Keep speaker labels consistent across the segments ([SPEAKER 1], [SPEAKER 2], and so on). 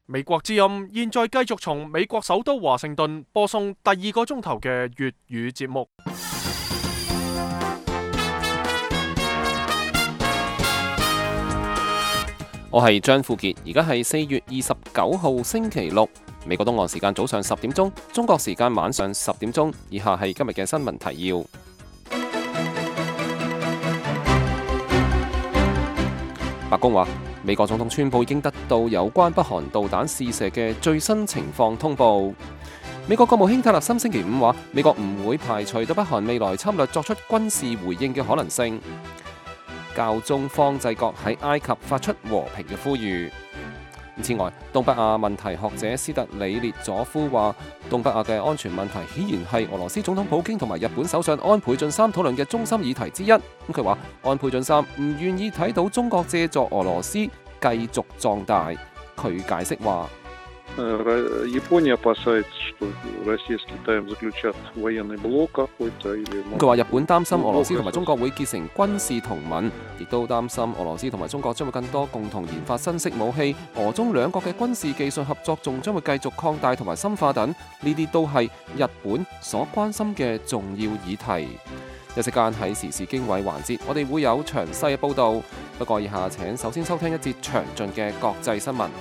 [SPEAKER 1] 美國之音現在繼續從美國首都華盛頓播送第二個鐘頭嘅粵語節目。
[SPEAKER 2] 我係張富傑，而家係4月29號星期六，美國東岸時間早上10點鐘，中國時間晚上10點鐘。以下係今日嘅新聞提要。白宮話，美國總統川普已經得到有關北韓導彈試射嘅最新情況通報。美國國務卿塔勒森星期五話，美國唔會排除對北韓未來侵略作出軍事回應嘅可能性。教宗方濟各喺埃及發出和平嘅呼籲。此外，東北亞問題學者斯特里列佐夫話，東北亞嘅安全問題顯然係俄羅斯總統普京同埋日本首相安倍晉三討論嘅中心議題之一。佢話安倍晉三唔願意睇到中國借助俄羅斯繼續壯大。佢解釋話，佢話日本擔心俄羅斯同埋中國會結成軍事同盟，亦都擔心俄羅斯同埋中國將會更多共同研發新式武器，俄中兩國嘅軍事技術合作仲將會繼續擴大同埋深化等，呢啲都係日本所關心嘅重要議題。一息間喺時事經緯環節，我哋會有詳細嘅報導，不過以下請首先收聽一節詳盡嘅國際新聞。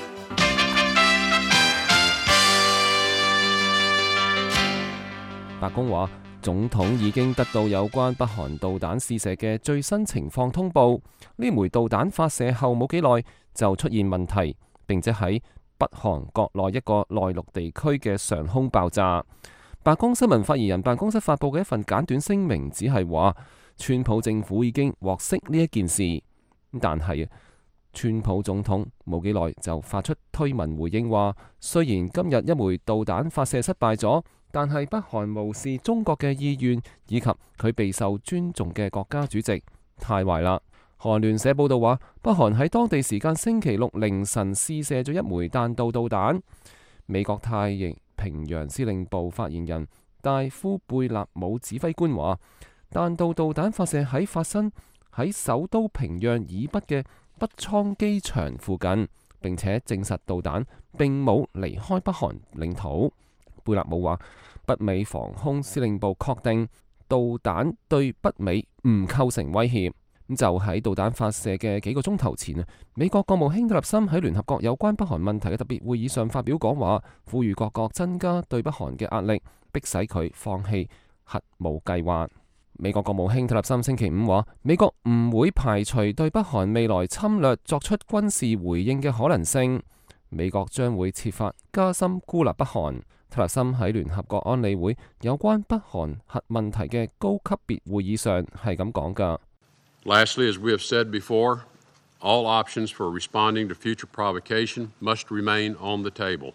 [SPEAKER 2] 白宮話，總統已經得到有關北韓導彈試射嘅最新情況通報。呢枚導彈發射後冇幾耐就出現問題，並且喺北韓國內一個內陸地區嘅上空爆炸。白宮新聞發言人辦公室發布嘅一份簡短聲明只係話，川普政府已經獲悉呢一件事，但係川普總統冇幾耐就發出推文回應話，雖然今日一枚導彈發射失敗咗，但係北韓無視中國嘅意願以及佢備受尊重嘅國家主席，太壞啦。韓聯社報道話，北韓喺當地時間星期六凌晨試射咗一枚彈道導彈。美國太平洋司令部發言人戴夫貝納姆指揮官話，彈道導彈發射喺發生喺首都平壤以北嘅北倉機場附近，並且證實導彈並冇離開北韓領土。貝納姆話，北美防空司令部確定導彈對北美唔構成威脅。就喺導彈發射嘅幾個鐘頭前，美國國務卿特勒森喺聯合國有關北韓問題嘅特別會議上發表講話，呼籲各國增加對北韓嘅壓力，迫使佢放棄核武計劃。美國國務卿特勒森星期五話，美國唔會排除對北韓未來侵略作出軍事回應嘅可能性，美國將會設法加深孤立北韓。特勒森喺聯合國安理會有關北韓核問題嘅高級別會議上係咁講㗎。
[SPEAKER 3] Lastly, as we have said before, all options for responding to future provocation must remain on the table.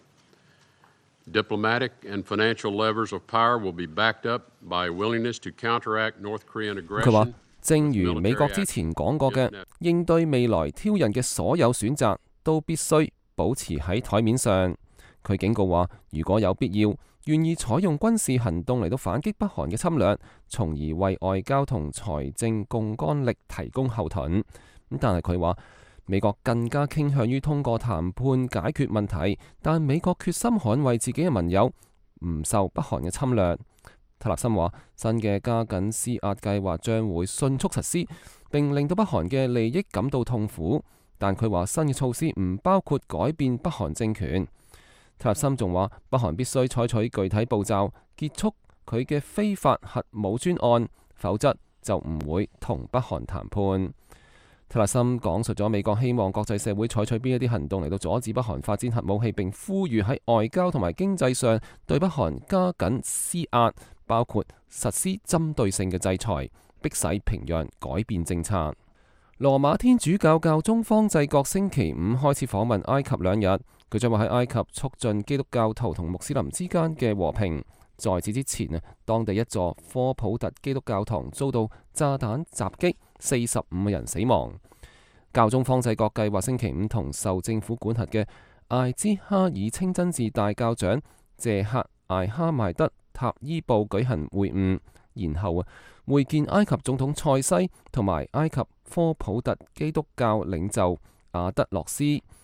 [SPEAKER 3] Diplomatic and financial levers of power will be backed up by willingness to counteract North Korean aggression.
[SPEAKER 2] 佢話，正如美國之前講過嘅，應對未來挑釁嘅所有選擇都必須保持喺台面上。佢警告話，如果有必要，願意採用軍事行動嚟到反擊北韓嘅侵略，從而為外交同財政槓桿力提供後盾。但係佢話，美國更加傾向於通過談判解決問題，但美國決心捍衛自己嘅盟友，唔受北韓嘅侵略。特勒森話，新嘅加緊施壓計劃將會迅速實施，並令到北韓嘅利益感到痛苦。但佢話，新嘅措施唔包括改變北韓政權。特勒森仲話，北韓必須採取具體步驟，結束佢嘅非法核武專案，否則就唔會同北韓談判。特勒森講述咗美國希望國際社會採取邊一啲行動嚟到阻止北韓發展核武器，並呼籲喺外交同埋經濟上對北韓加緊施壓，包括實施針對性嘅制裁，迫使平壤改變政策。羅馬天主教教宗方濟各星期五開始訪問埃及2日，佢將會喺埃及促進基督教徒同穆斯林之間嘅和平。在此之前，當地一座科普特基督教堂遭到炸彈襲擊，45人死亡。教宗方濟各計劃星期五同受政府管轄嘅艾茲哈爾清真寺大教長謝克艾哈邁德塔伊布舉行會晤，然後會見埃及總統塞西同埋埃及科普特基督教領袖阿德洛斯。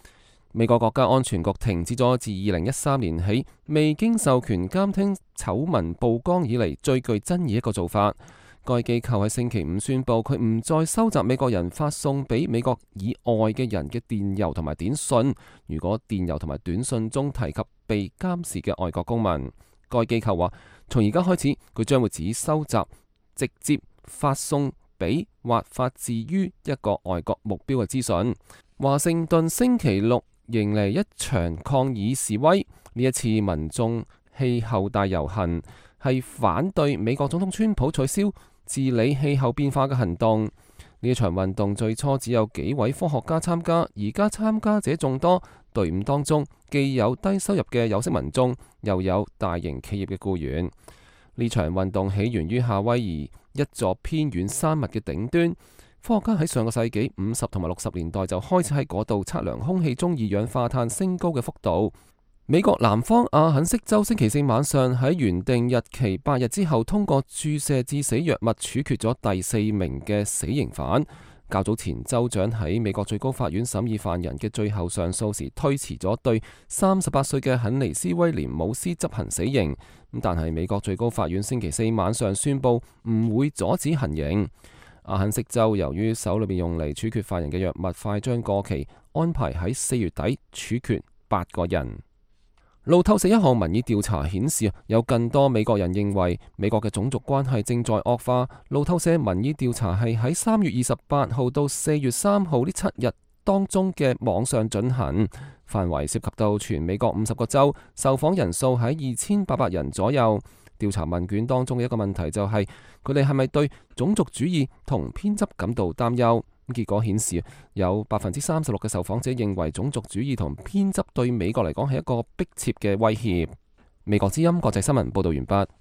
[SPEAKER 2] 美國國家安全局停止咗自2013年起未經授權監聽醜聞曝光以嚟最具爭議一個做法。該機構喺星期五宣布，佢唔再收集美國人發送俾美國以外嘅人嘅電郵同埋短信。如果電郵同埋短信中提及被監視嘅外國公民，該機構話，從而家開始，佢將會只收集直接發送俾或發自於一個外國目標嘅資訊。華盛頓星期六迎嚟一場抗議示威，呢一次民眾氣候大遊行係反對美國總統川普取消治理氣候變化嘅行動。呢一場運動最初只有幾位科學家參加，而家參加者眾多，隊伍當中既有低收入嘅有色民眾，又有大型企業嘅僱員。呢場運動起源於夏威夷一座偏遠山脈嘅頂端。科學家喺上個世紀50同埋60年代就開始喺嗰度測量空氣中二氧化碳升高嘅幅度。美國南方阿肯色州星期四晚上喺原定日期8日之後，通過注射致死藥物處決咗第4名嘅死刑犯。較早前，州長喺美國最高法院審議犯人嘅最後上訴時，推遲咗對38歲嘅肯尼斯威廉姆斯執行死刑。但係美國最高法院星期四晚上宣布唔會阻止行刑。阿肯色州由於手裏邊用嚟處決犯人嘅藥物快將過期，安排喺4月底處決8個人。路透社一項民意調查顯示，有更多美國人認為美國嘅種族關係正在惡化。路透社民意調查係喺3月28號到4月3號呢7日當中嘅網上進行，範圍涉及到全美國50個州，受訪人數喺2800人左右。調查問卷當中嘅一個問題就係佢哋係咪對種族主義同偏執感到擔憂？結果顯示有36%嘅受訪者認為種族主義同偏執對美國嚟講係一個迫切嘅威脅。美國之音國際新聞報道完畢。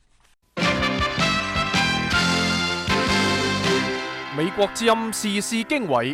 [SPEAKER 1] 美國之音時事經緯，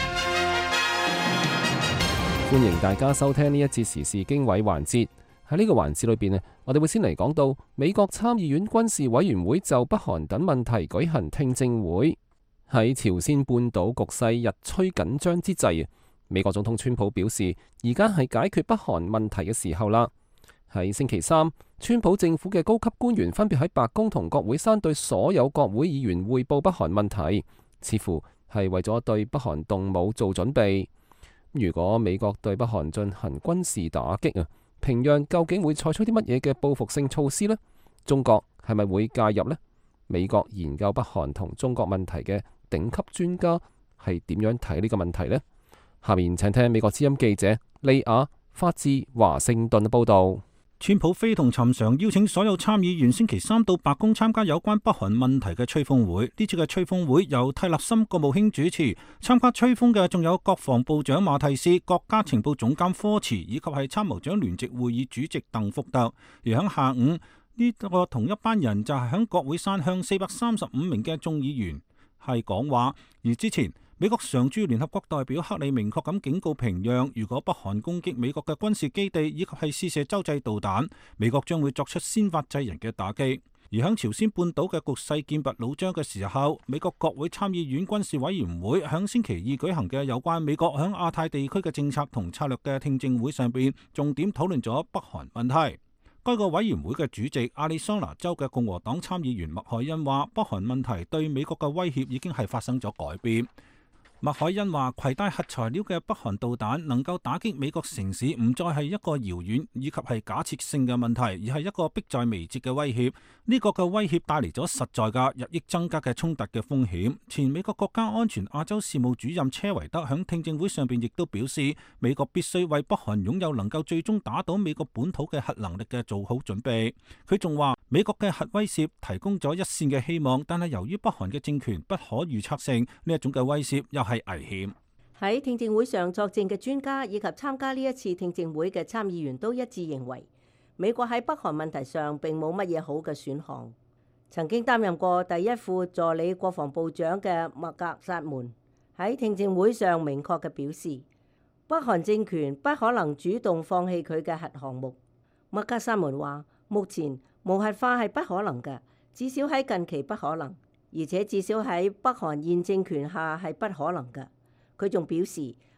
[SPEAKER 2] 歡迎大家收聽呢一節時事經緯環節。喺呢個環節裏邊，我哋會先嚟講到美國參議院軍事委員會就北韓等問題舉行聽證會。喺朝鮮半島局勢日趨緊張之際，美國總統川普表示，而家係解決北韓問題嘅時候啦。喺星期三，川普政府嘅高級官員分別喺白宮同國會山對所有國會議員匯報北韓問題，似乎係為咗對北韓動武做準備。如果美國對北韓進行軍事打擊啊，平壤究竟會採取啲乜嘢嘅報復性措施呢？中國係咪會介入呢？美國研究北韓同中國問題嘅頂級專家係點樣睇呢個問題呢？下面請聽美國之音記者利亞發自華盛頓嘅報道。
[SPEAKER 4] 川普非同尋常邀請所有參議員星期三到白宮參加有關北韓問題嘅吹風會。呢次嘅吹風會由蒂勒森國務卿主持，參加吹風嘅仲有國防部長馬蒂斯、國家情報總監科茨以及係參謀長聯席會議主席鄧福特。而喺下午呢個同一班人就係喺國會山向435名嘅眾議員係講話。而之前美國常駐聯合國代表克里明確咁警告平壤，如果北韓攻擊美國嘅軍事基地以及係試射洲際導彈，美國將會作出先發制人嘅打擊。而喺朝鮮半島嘅局勢劍拔弩張嘅時候，美國國會參議院軍事委員會喺星期二舉行嘅有關美國喺亞太地區嘅政策同策略嘅聽證會上邊，重點討論咗北韓問題。該個委員會嘅主席亞利桑那州嘅共和黨參議員麥凱恩話，北韓問題對美國嘅威脅已經係發生咗改變。麥凱恩話，攜帶核材料嘅北韓導彈能夠打擊美國城市，唔再係一個遙遠以及係假設性嘅問題，而係一個迫在眉睫嘅威脅。呢個嘅威脅帶嚟咗實在嘅日益增加嘅衝突嘅風險。前美國國家安全亞洲事務主任車維德響聽證會上邊亦都表示，美國必須為北韓擁有能夠最終打倒美國本土嘅核能力嘅做好準備。佢仲話，美國嘅核威懾提供咗一線嘅希望，但係由於北韓嘅政權不可預測性，呢一種嘅威懾又係危險。
[SPEAKER 5] 喺聽證會上作證嘅專家以及參加呢一次聽證會嘅參議員都一致認為，美國喺北韓問題上並冇乜嘢好嘅選項。曾經擔任過第一副助理國防部長嘅麥格薩門喺聽證會上明確嘅表示，北韓政權不可能主動放棄佢嘅核項目。麥格薩門話，目前無核化係不可能嘅，至少喺近期不可能，而且至少喺北韓現政權下係不可能嘅。佢仲表示，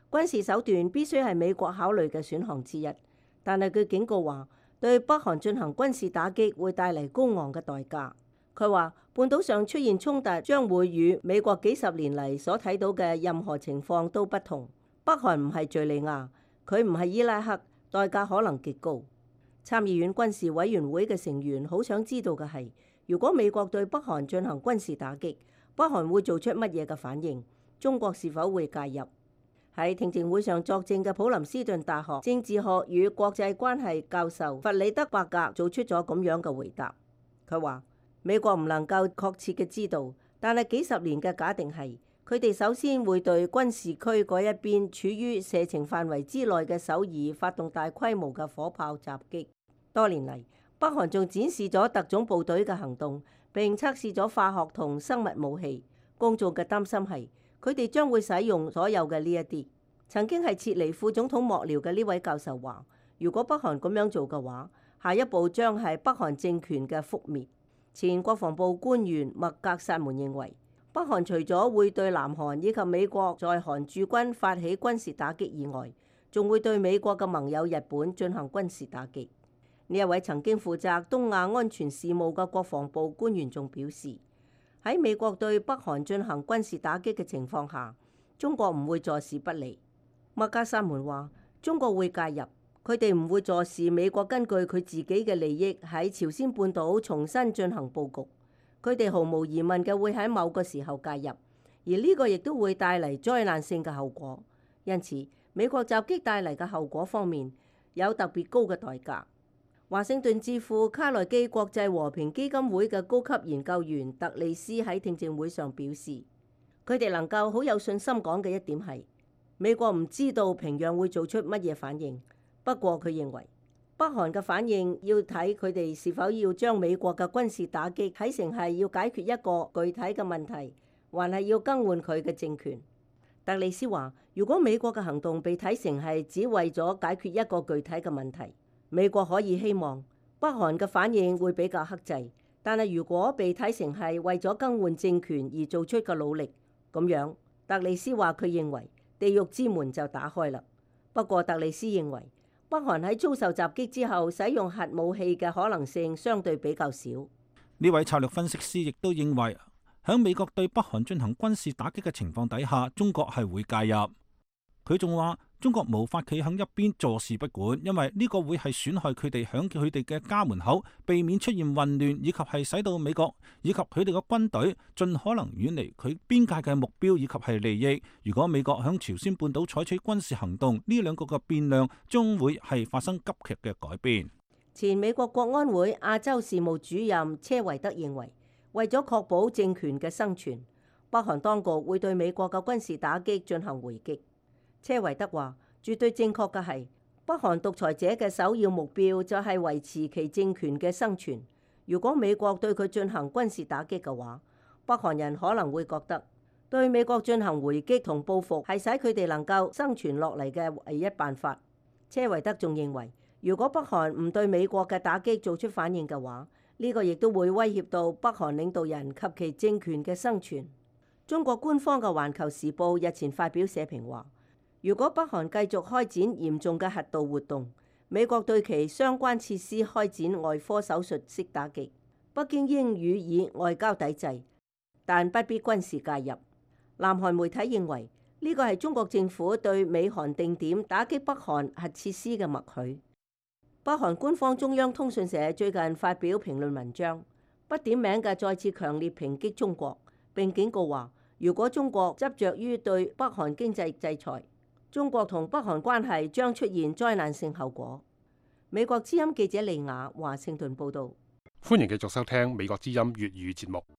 [SPEAKER 5] 軍事手段必須係美國考慮嘅選項之一。但係佢警告話，對北韓進行軍事打擊會帶嚟高昂嘅代價。佢話半島上出現衝突將會與美國幾十年嚟所睇到嘅任何情況都不同。北韓唔係敘利亞，佢唔係伊拉克，代價可能極高。參議院軍事委員會嘅成員好想知道嘅係，如果美國對北韓進行軍事打擊，北韓會做出乜嘢嘅反應？中國是否會介入？喺聽證會上作證嘅普林斯頓大學政治學與國際關係教授弗里德伯格做出咗咁樣嘅回答。佢話美國唔能夠確切嘅知道，但係幾十年嘅假定係，佢哋首先會對軍事區嗰一邊處於射程範圍之內嘅首爾發動大規模嘅火炮襲擊。多年嚟，北韓仲展示咗特種部隊嘅行動，並測試咗化學同生物武器。公眾嘅擔心係，佢哋將會使用所有嘅呢一啲。曾經係撤離副總統幕僚嘅呢位教授話，如果北韓咁樣做嘅話，下一步將係北韓政權嘅覆滅。前國防部官員麥格薩門認為，北韓除咗會對南韓以及美國在韓駐軍發起軍事打擊以外，仲會對美國嘅盟友日本進行軍事打擊。呢一位曾經負責東亞安全事務嘅國防部官員仲表示，喺美國對北韓進行軍事打擊嘅情況下，中國唔會坐視不理。麥格薩門話，中國會介入，佢哋唔會坐視美國根據佢自己嘅利益喺朝鮮半島重新進行佈局，佢哋毫無疑問嘅會喺某個時候介入，而呢個亦都會帶嚟災難性嘅後果。因此，美國襲擊帶嚟嘅後果方面有特別高嘅代價。華盛頓智庫卡內基國際和平基金會嘅高級研究員特利斯喺聽證會上表示，佢哋能夠好有信心講嘅一點係，美國唔知道平壤會做出乜嘢反應。不過佢認為，北韓嘅反應要睇佢哋是否要將美國嘅軍事打擊睇成係要解決一個具體嘅問題，還係要更換佢嘅政權。特利斯話，如果美國嘅行動被睇成係只為咗解決一個具體嘅問題，美國可以希望北韓嘅反應會比較克制，但係如果被睇成係為咗更換政權而做出嘅努力，咁樣特利斯話佢認為地獄之門就打開啦。不過特利斯認為北韓喺遭受襲擊之後使用核武器嘅可能性相對比較少。
[SPEAKER 4] 呢位策略分析師亦都認為，喺美國對北韓進行軍事打擊嘅情況底下，中國係會介入。佢仲話，中國無法企喺一邊坐視不管，因為呢個會係損害佢哋響佢哋嘅家門口，避免出現混亂，以及係使到美國以及佢哋嘅軍隊盡可能遠離佢邊界嘅目標以及係利益。如果美國響朝鮮半島採取軍事行動，呢兩個嘅變量將會係發生急劇嘅改變。
[SPEAKER 5] 前美國國安會亞洲事務主任車維德認為，為咗確保政權嘅生存，北韓當局會對美國嘅軍事打擊進行回擊。車維德話，絕對正確嘅係，北韓獨裁者嘅首要目標就係維持其政權嘅生存。如果美國對佢進行軍事打擊嘅話，北韓人可能會覺得對美國進行回擊同報復係使佢哋能夠生存落嚟嘅唯一辦法。車維德仲認為，如果北韓唔對美國嘅打擊做出反應嘅話，呢個亦都會威脅到北韓領導人及其政權嘅生存。中國官方嘅《環球時報》日前發表社評話，如果北韓繼續開展嚴重嘅核導活動，美國對其相關設施開展外科手術式打擊，北京應予以外交抵制，但不必軍事介入。南韓媒體認為呢個係中國政府對美韓定點打擊北韓核設施嘅默許。北韓官方中央通訊社最近發表評論文章，不點名嘅再次強烈抨擊中國，並警告話，如果中國執着於對北韓經濟制裁，中國同北韓關係將出現災難性後果。美國之音記者利雅華盛頓報道。
[SPEAKER 1] 歡迎繼續收聽美國之音粵語節目。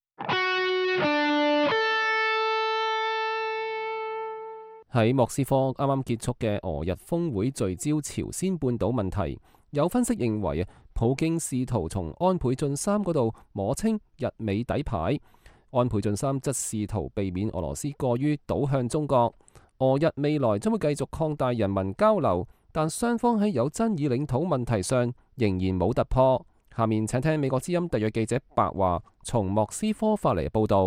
[SPEAKER 2] 喺莫斯科啱啱結束嘅俄日峰會聚焦朝鮮半島問題，有分析認為普京試圖從安倍晉三嗰度摸清日美底牌，安倍晉三則試圖避免俄羅斯過於倒向中國。俄日未來將會繼續擴大人民交流，但雙方喺有爭議領土問題上仍然冇突破。下面請聽美國之音特約記者白華從莫斯科發嚟報道。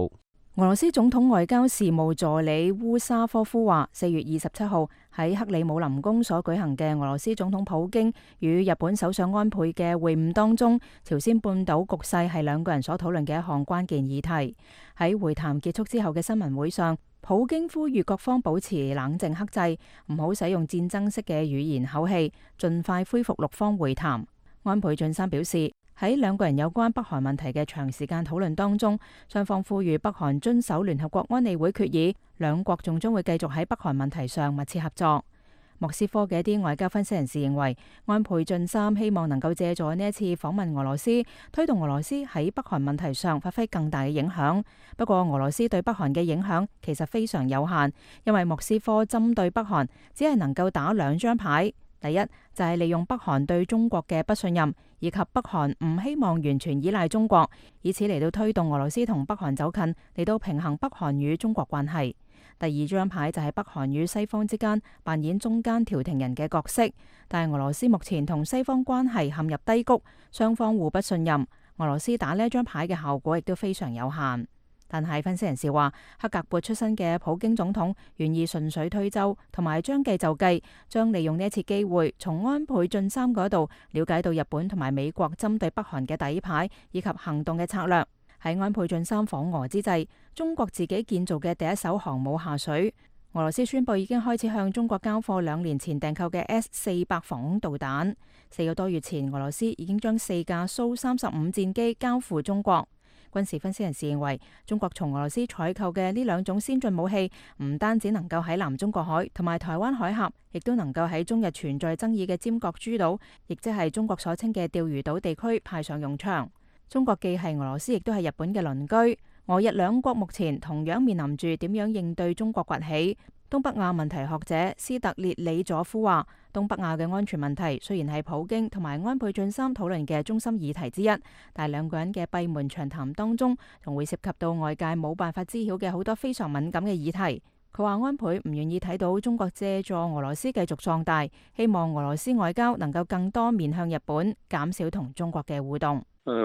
[SPEAKER 6] 俄羅斯總統外交事務助理烏沙科夫話，4月27號喺克里姆林宮所舉行嘅俄羅斯總統普京與日本首相安倍嘅會晤當中，朝鮮半島局勢係兩個人所討論嘅一項關鍵議題。喺會談結束之後嘅新聞會上，普京呼籲各方保持冷靜克制，唔好使用戰爭式嘅語言口氣，盡快恢復6方會談。安倍晉三表示，喺兩個人有關北韓問題嘅長時間討論當中，雙方呼籲北韓遵守聯合國安理會決議，兩國仲將會繼續喺北韓問題上密切合作。莫斯科嘅一啲外交分析人士認為，安倍晉三希望能夠借助呢一次訪問俄羅斯，推動俄羅斯喺北韓問題上發揮更大嘅影響。不過，俄羅斯對北韓嘅影響其實非常有限，因為莫斯科針對北韓只係能夠打2張牌。第一就係利用北韓對中國嘅不信任，以及北韓唔希望完全依賴中國，以此嚟到推動俄羅斯同北韓走近，嚟到平衡北韓與中國關係。第2張牌就係北韓與西方之間扮演中間調停人嘅角色，但係俄羅斯目前同西方關係陷入低谷，雙方互不信任，俄羅斯打呢張牌嘅效果亦都非常有限。但係分析人士話，克格勃出身嘅普京總統願意順水推舟，同埋將計就計，將利用呢一次機會，從安倍晉三嗰度了解到日本同埋美國針對北韓嘅底牌以及行動嘅策略。喺安倍晉三訪俄之際，中國自己建造嘅第一艘航母下水，俄羅斯宣布已經開始向中國交貨2年前訂購嘅 S-400 防空導彈。4個多月前，俄羅斯已經將4架蘇35戰機交付中國。軍事分析人士認為，中國從俄羅斯採購嘅呢2種先進武器，唔單止能夠喺南中國海同埋台灣海峽，亦都能夠喺中日存在爭議嘅尖閣諸島，亦即係中國所稱嘅釣魚島地區派上用場。中國既係俄羅斯，亦都係日本嘅鄰居，俄日兩國目前同樣面臨住點樣應對中國崛起。東北亞問題學者斯特列里佐夫話，東北亞嘅安全問題雖然係普京同埋安倍晉三討論嘅中心議題之一，但係兩個人嘅閉門長談當中，仲會涉及到外界冇辦法知曉嘅好多非常敏感嘅議題。佢話安倍唔願意睇到中國借助俄羅斯繼續壯大，希望俄羅斯外交能夠更多面向日本，減少同中國嘅互動。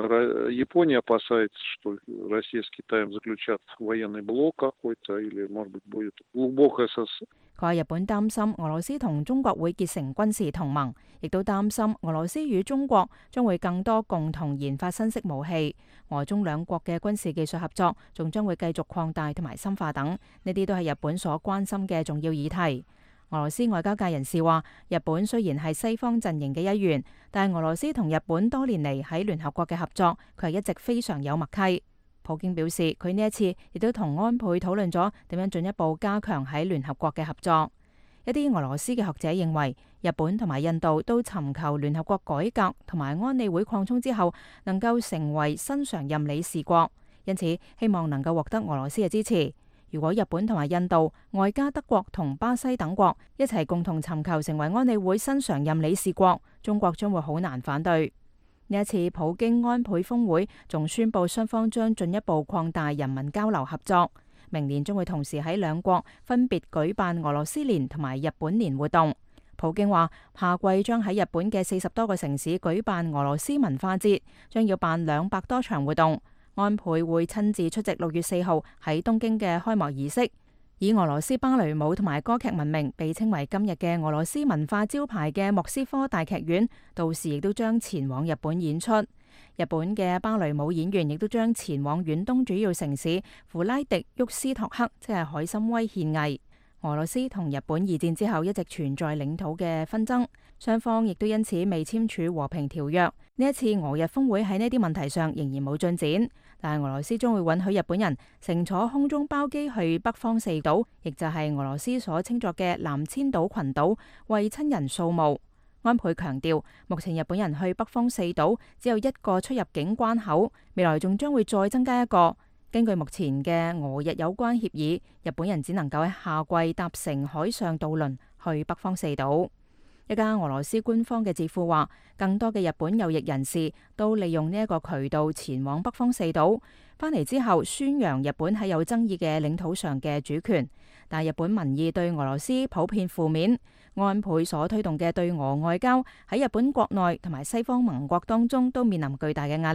[SPEAKER 7] Япония опасается, что Россия с Китаем заключат военный блок какой-то, или, может быть, будет глубокое СССР。
[SPEAKER 6] 佢話日本擔心俄羅斯同中國會結成軍事同盟，亦都擔心俄羅斯與中國將會更多共同研發新式武器。俄中兩國嘅軍事技術合作仲將會繼續擴大同埋深化等，呢啲都係日本所關心嘅重要議題。俄羅斯外交界人士話，日本雖然係西方陣營嘅一員，但係俄羅斯同日本多年嚟喺聯合國嘅合作，佢係一直非常有默契。普京表示，佢呢一次亦都同安倍討論咗點樣進一步加強喺聯合國嘅合作。一啲俄羅斯嘅學者認為，日本同埋印度都尋求聯合國改革同埋安理會擴充之後，能夠成為新常任理事國，因此希望能夠獲得俄羅斯嘅支持。如果日本同埋印度外加德國同巴西等國一齊共同尋求成為安理會新常任理事國，中國將會好難反對。呢一次普京安倍峰會仲宣布雙方將進一步擴大人民交流合作，明年將會同時喺兩國分別舉辦俄羅斯年同埋日本年活動。普京話下季將喺日本嘅40多個城市舉辦俄羅斯文化節，將要辦200多場活動。安倍會親自出席6月4號喺東京嘅開幕儀式。以俄羅斯芭蕾舞同埋歌劇聞名，被稱為今日嘅俄羅斯文化招牌嘅莫斯科大劇院，到時亦都將前往日本演出。日本嘅芭蕾舞演員亦都將前往遠東主要城市弗拉迪沃斯托克，即係海參崴獻藝。俄羅斯同日本2戰之後一直存在領土嘅紛爭，雙方亦都因此未簽署和平條約。呢一次俄日峰會喺呢啲問題上仍然冇進展，但係俄羅斯將會允許日本人乘坐空中包機去北方四島，亦就係俄羅斯所稱作嘅南千島群島，為親人掃墓。安倍強調，目前日本人去北方四島只有1個出入境關口，未來仲將會再增加1個。根據目前嘅俄日有關協議，日本人只能夠喺夏季搭乘海上渡輪去北方四島。一家俄羅斯官方嘅智庫話，更多嘅日本右翼人士都利用呢一個渠道前往北方四島，返嚟之後宣揚日本喺有爭議嘅領土上嘅主權。但日本民意對俄羅斯普遍負面，安倍所推動嘅對俄外交喺日本國內同埋西方盟國當中都面臨巨大嘅壓力。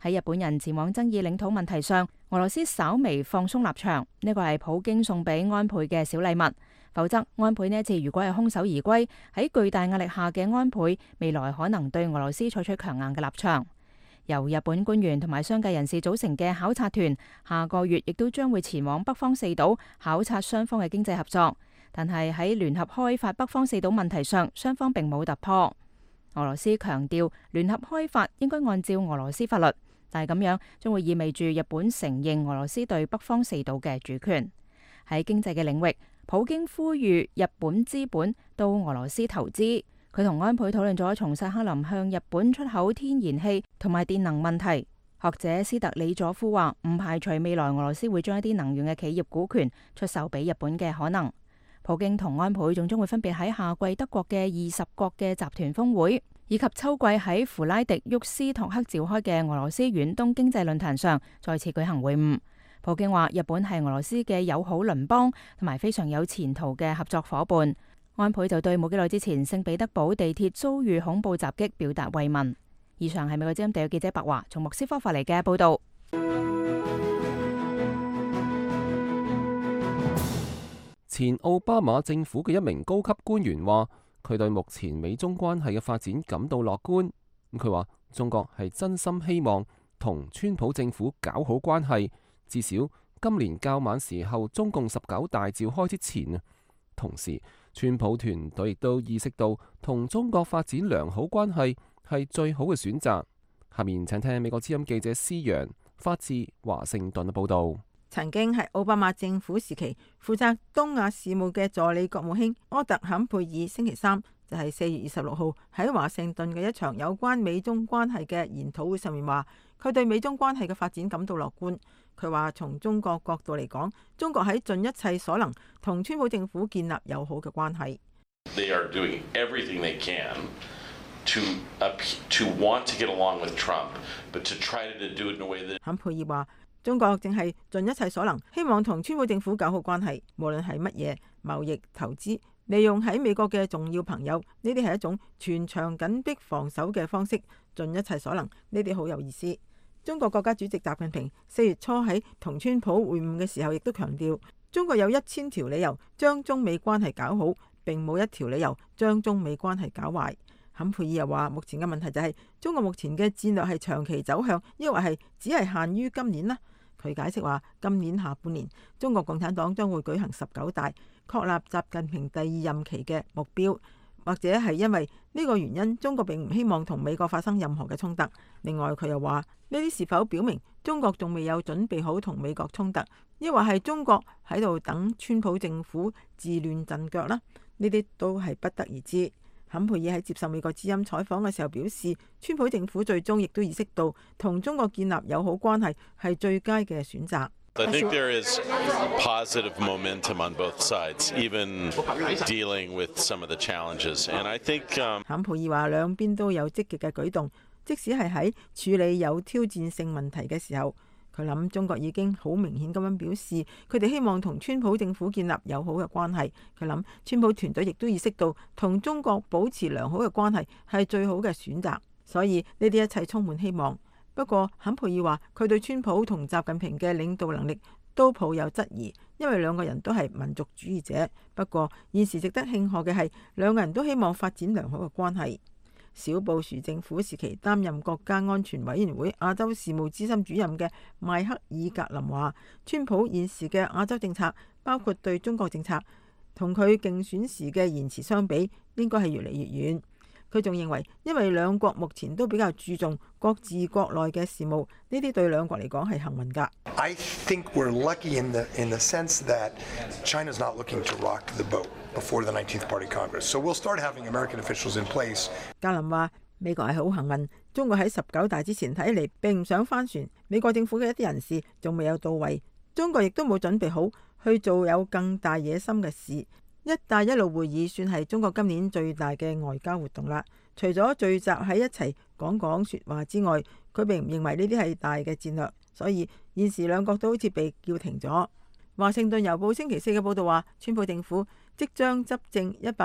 [SPEAKER 6] 喺日本人前往爭議領土問題上，俄羅斯稍微放鬆立場，呢個係普京送俾安倍嘅小禮物。否則，安倍呢一次如果係空手而歸，喺巨大壓力下嘅安倍，未來可能對俄羅斯採取強硬嘅立場。由日本官員同埋商界人士組成嘅考察團，下個月亦都將會前往北方四島考察雙方嘅經濟合作。但係喺聯合開發北方四島問題上，雙方並冇突破。俄羅斯強調聯合開發應該按照俄羅斯法律，但係咁樣將會意味住日本承認俄羅斯對北方四島嘅主權。喺經濟嘅領域，普京呼籲日本資本到俄羅斯投資。佢同安倍討論咗從薩克林向日本出口天然氣同埋電能問題。學者斯特里佐夫話唔排除未來俄羅斯會將一啲能源嘅企業股權出售俾日本嘅可能。普京同安倍仲將會分別喺夏季德國嘅20國嘅集團峰會，以及秋季喺弗拉迪沃斯托克召開嘅俄羅斯遠東經濟論壇上再次舉行會晤。普京話日本係俄羅斯嘅友好鄰邦同埋非常有前途嘅合作夥伴。安倍就對冇幾耐之前聖彼得堡地鐵遭遇恐怖襲擊表達慰問。以上係美國之音地記者白華從莫斯科發嚟嘅報道。
[SPEAKER 2] 前奧巴馬政府嘅一名高級官員話，佢對目前美中關係嘅發展感到樂觀。佢話中國係真心希望同川普政府搞好關係。至少今年較晚時候中共19大召開之前。同時川普團隊亦都意識到同中國發展良好關係係最好嘅選擇。下面請聽美國之音記者施揚發自華盛頓嘅報導。
[SPEAKER 8] 曾經係奧巴馬政府時期負責東亞事務嘅助理國務卿柯特坎佩爾星期三就係4月26號喺華盛頓嘅一場有關美中關係嘅研討會上面話，佢對美中關係嘅發展感到樂觀。佢話從中國角度嚟講，中國喺盡一切所能同川普政府建立友好嘅關係。
[SPEAKER 9] They are doing everything they can to want to get along with Trump, but to try to do it in a way that
[SPEAKER 8] 坎佩爾話，中國正係盡一切所能，希望同川普政府搞好關係，無論係乜嘢貿易、投資，利用喺美國嘅重要朋友，呢啲係一種全場緊迫防守嘅方式，盡一切所能，呢啲好有意思。中國國家主席習近平4月初喺同川普會晤嘅時候，亦都強調中國有1000條理由將中美關係搞好，並冇一條理由將中美關係搞壞。坎佩爾又話，目前嘅問題就係中國目前嘅戰略係長期走向，抑或係只係限於今年呢？佢解釋話，今年下半年中國共產黨將會舉行19大，確立習近平第2任期嘅目標。或者係因為呢個原因，中國並唔希望同美國發生任何嘅衝突。另外，佢又話呢啲是否表明中國仲未有準備好同美國衝突，抑或係中國喺度等川普政府自亂陣腳呢？呢啲都係不得而知。坎佩爾喺接受美國之音採訪嘅時候表示，川普政府最終亦都意識到同中國建立友好關係係最佳嘅選擇。
[SPEAKER 9] I think there is positive momentum on both sides, even dealing with some of the challenges. And I think
[SPEAKER 8] 坎佩爾話兩邊都有積極嘅舉動，即使係喺處理有挑戰性問題嘅時候，佢諗中國已經好明顯咁樣表示，佢哋希望同川普政府建立友好嘅關係。佢諗川普團隊亦都意識到同中國保持良好嘅關係係最好嘅選擇，所以呢啲一切充滿希望。不過，坎佩爾話佢對川普同習近平嘅領導能力都抱有質疑，因為兩個人都係民族主義者。不過，現時值得慶賀嘅係兩個人都希望發展良好嘅關係。小布殊政府時期擔任國家安全委員會亞洲事務資深主任嘅邁克爾格林話，川普現時嘅亞洲政策，包括對中國政策，同佢競選時嘅言辭相比，應該係越嚟越遠。佢仲認為，因為兩國目前都比較注重各自國內嘅事務，呢啲對兩國嚟講係幸運㗎。
[SPEAKER 10] I think we're lucky in the sense that China's not looking to rock the boat before the 19th Party Congress, so we'll start having American officials in place.
[SPEAKER 8] 格林話：美國係好幸運，中國喺19大之前睇嚟並唔想翻船，美國政府嘅一啲人士仲未有到位，中國亦都冇準備好去做有更大野心嘅事。一帶一路會議算係中國今年最大嘅外交活動啦。除咗聚集喺一齊講說話之外，佢並唔認為呢啲係大嘅戰略，所以現時兩國都好似被叫停咗。華盛頓郵報星期4嘅報導話，川普政府即將執政100日，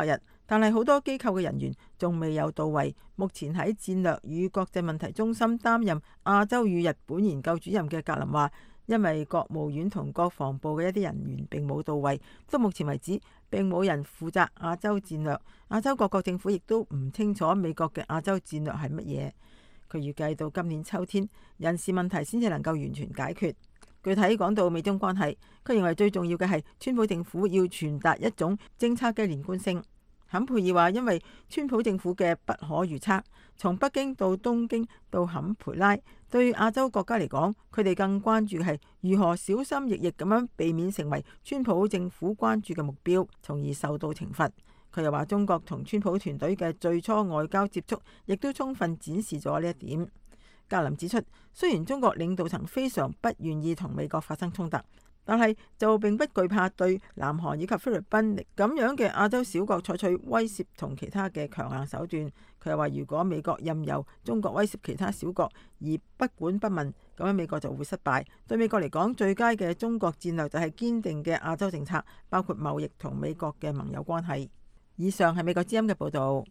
[SPEAKER 8] 但係好多機構嘅人員仲未有到位。目前喺戰略與國際問題中心擔任亞洲與日本研究主任嘅格林話，因為國務院同國防部嘅一啲人員並冇到位，到目前為止並冇人負責亞洲戰略。亞洲各國政府亦都唔清楚美國嘅亞洲戰略係乜嘢。佢預計到今年秋天，人事問題先至能夠完全解決。具體講到美中關係，佢認為最重要嘅係川普政府要傳達一種政策嘅連貫性。坎佩爾話，因為川普政府嘅不可預測，從北京到東京到坎培拉，對亞洲國家嚟講，佢哋更關注係如何小心翼翼咁樣避免成為川普政府關注嘅目標，從而受到懲罰。佢又話，中國同川普團隊嘅最初外交接觸，亦都充分展示咗呢一點。格林指出，雖然中國領導層非常不願意同美國發生衝突，但係就並不懼怕對南韓以及菲律賓咁樣嘅亞洲小國採取威懾同其他嘅強硬手段。佢又話，如果美國任由中國威懾其他小國而不管不問，咁樣美國就會失敗。對美國嚟講，最佳嘅中國戰略就係堅定嘅亞洲政策，包括貿易同美國嘅盟友關係。以上係美國之音嘅報導。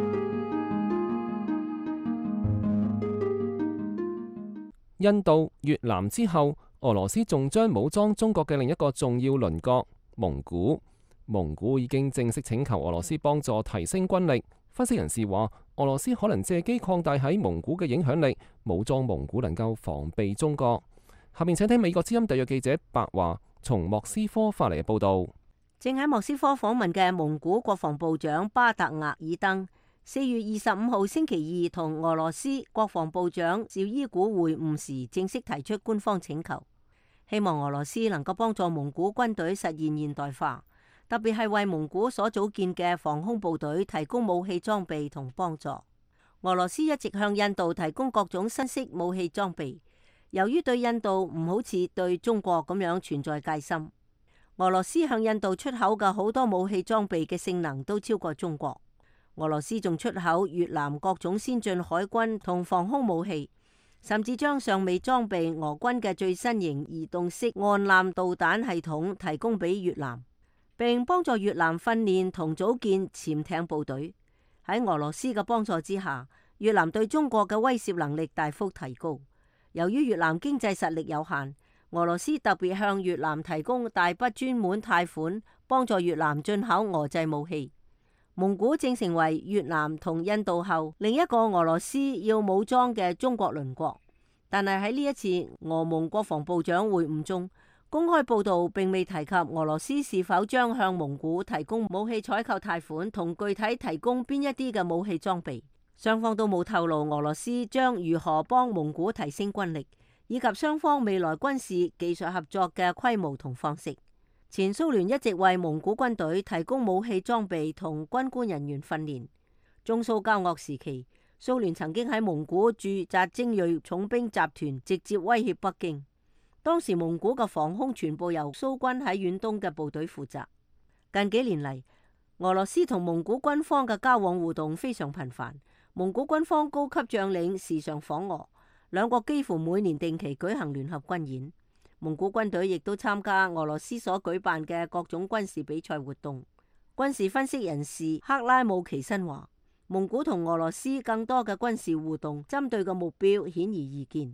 [SPEAKER 2] 印度、越南之後，俄羅斯仲將武裝中國嘅另一個重要鄰國蒙古。蒙古已經正式請求俄羅斯幫助提升軍力。分析人士話，俄羅斯可能借機擴大喺蒙古嘅影響力，武裝蒙古能夠防備中國。下面請聽美國之音特約記者白華從莫斯科發嚟嘅報導。
[SPEAKER 5] 正喺莫斯科訪問嘅蒙古國防部長巴特額爾登4月25號星期二同俄羅斯國防部長紹伊古會晤時，正式提出官方請求，希望俄羅斯能夠幫助蒙古軍隊實現現代化，特別係為蒙古所組建嘅防空部隊提供武器裝備同幫助。俄羅斯一直向印度提供各種新式武器裝備，由於對印度唔好似對中國咁樣存在戒心，俄羅斯向印度出口嘅好多武器裝備嘅性能都超過中國。俄羅斯仲出口越南各種先進海軍同防空武器，甚至將尚未裝備俄軍嘅最新型移動式岸艦導彈系統提供俾越南，並幫助越南訓練同組建潛艇部隊。喺俄羅斯嘅幫助之下，越南對中國嘅威懾能力大幅提高。由於越南經濟實力有限，俄羅斯特別向越南提供大筆專門貸款，幫助越南進口俄製武器。蒙古正成為越南同印度後另一個俄羅斯要武裝嘅中國鄰國，但係喺呢一次俄蒙國防部長會晤中，公開報道並未提及俄羅斯是否將向蒙古提供武器採購貸款同具體提供邊一啲嘅武器裝備。雙方都冇透露俄羅斯將如何幫蒙古提升軍力，以及雙方未來軍事技術合作嘅規模同方式。前蘇聯一直為蒙古軍隊提供武器裝備同軍官人員訓練。中蘇交惡時期，蘇聯曾經喺蒙古駐紮精銳重兵集團，直接威脅北京。當時蒙古嘅防空全部由蘇軍喺遠東嘅部隊負責。近幾年嚟，俄羅斯同蒙古軍方嘅交往互動非常頻繁，蒙古軍方高級將領時常訪俄，兩國幾乎每年定期舉行聯合軍演。蒙古軍隊亦都參加俄羅斯所舉辦嘅各種軍事比賽活動。軍事分析人士克拉姆奇申話，蒙古同俄羅斯更多嘅軍事互動，針對嘅目標顯而易見。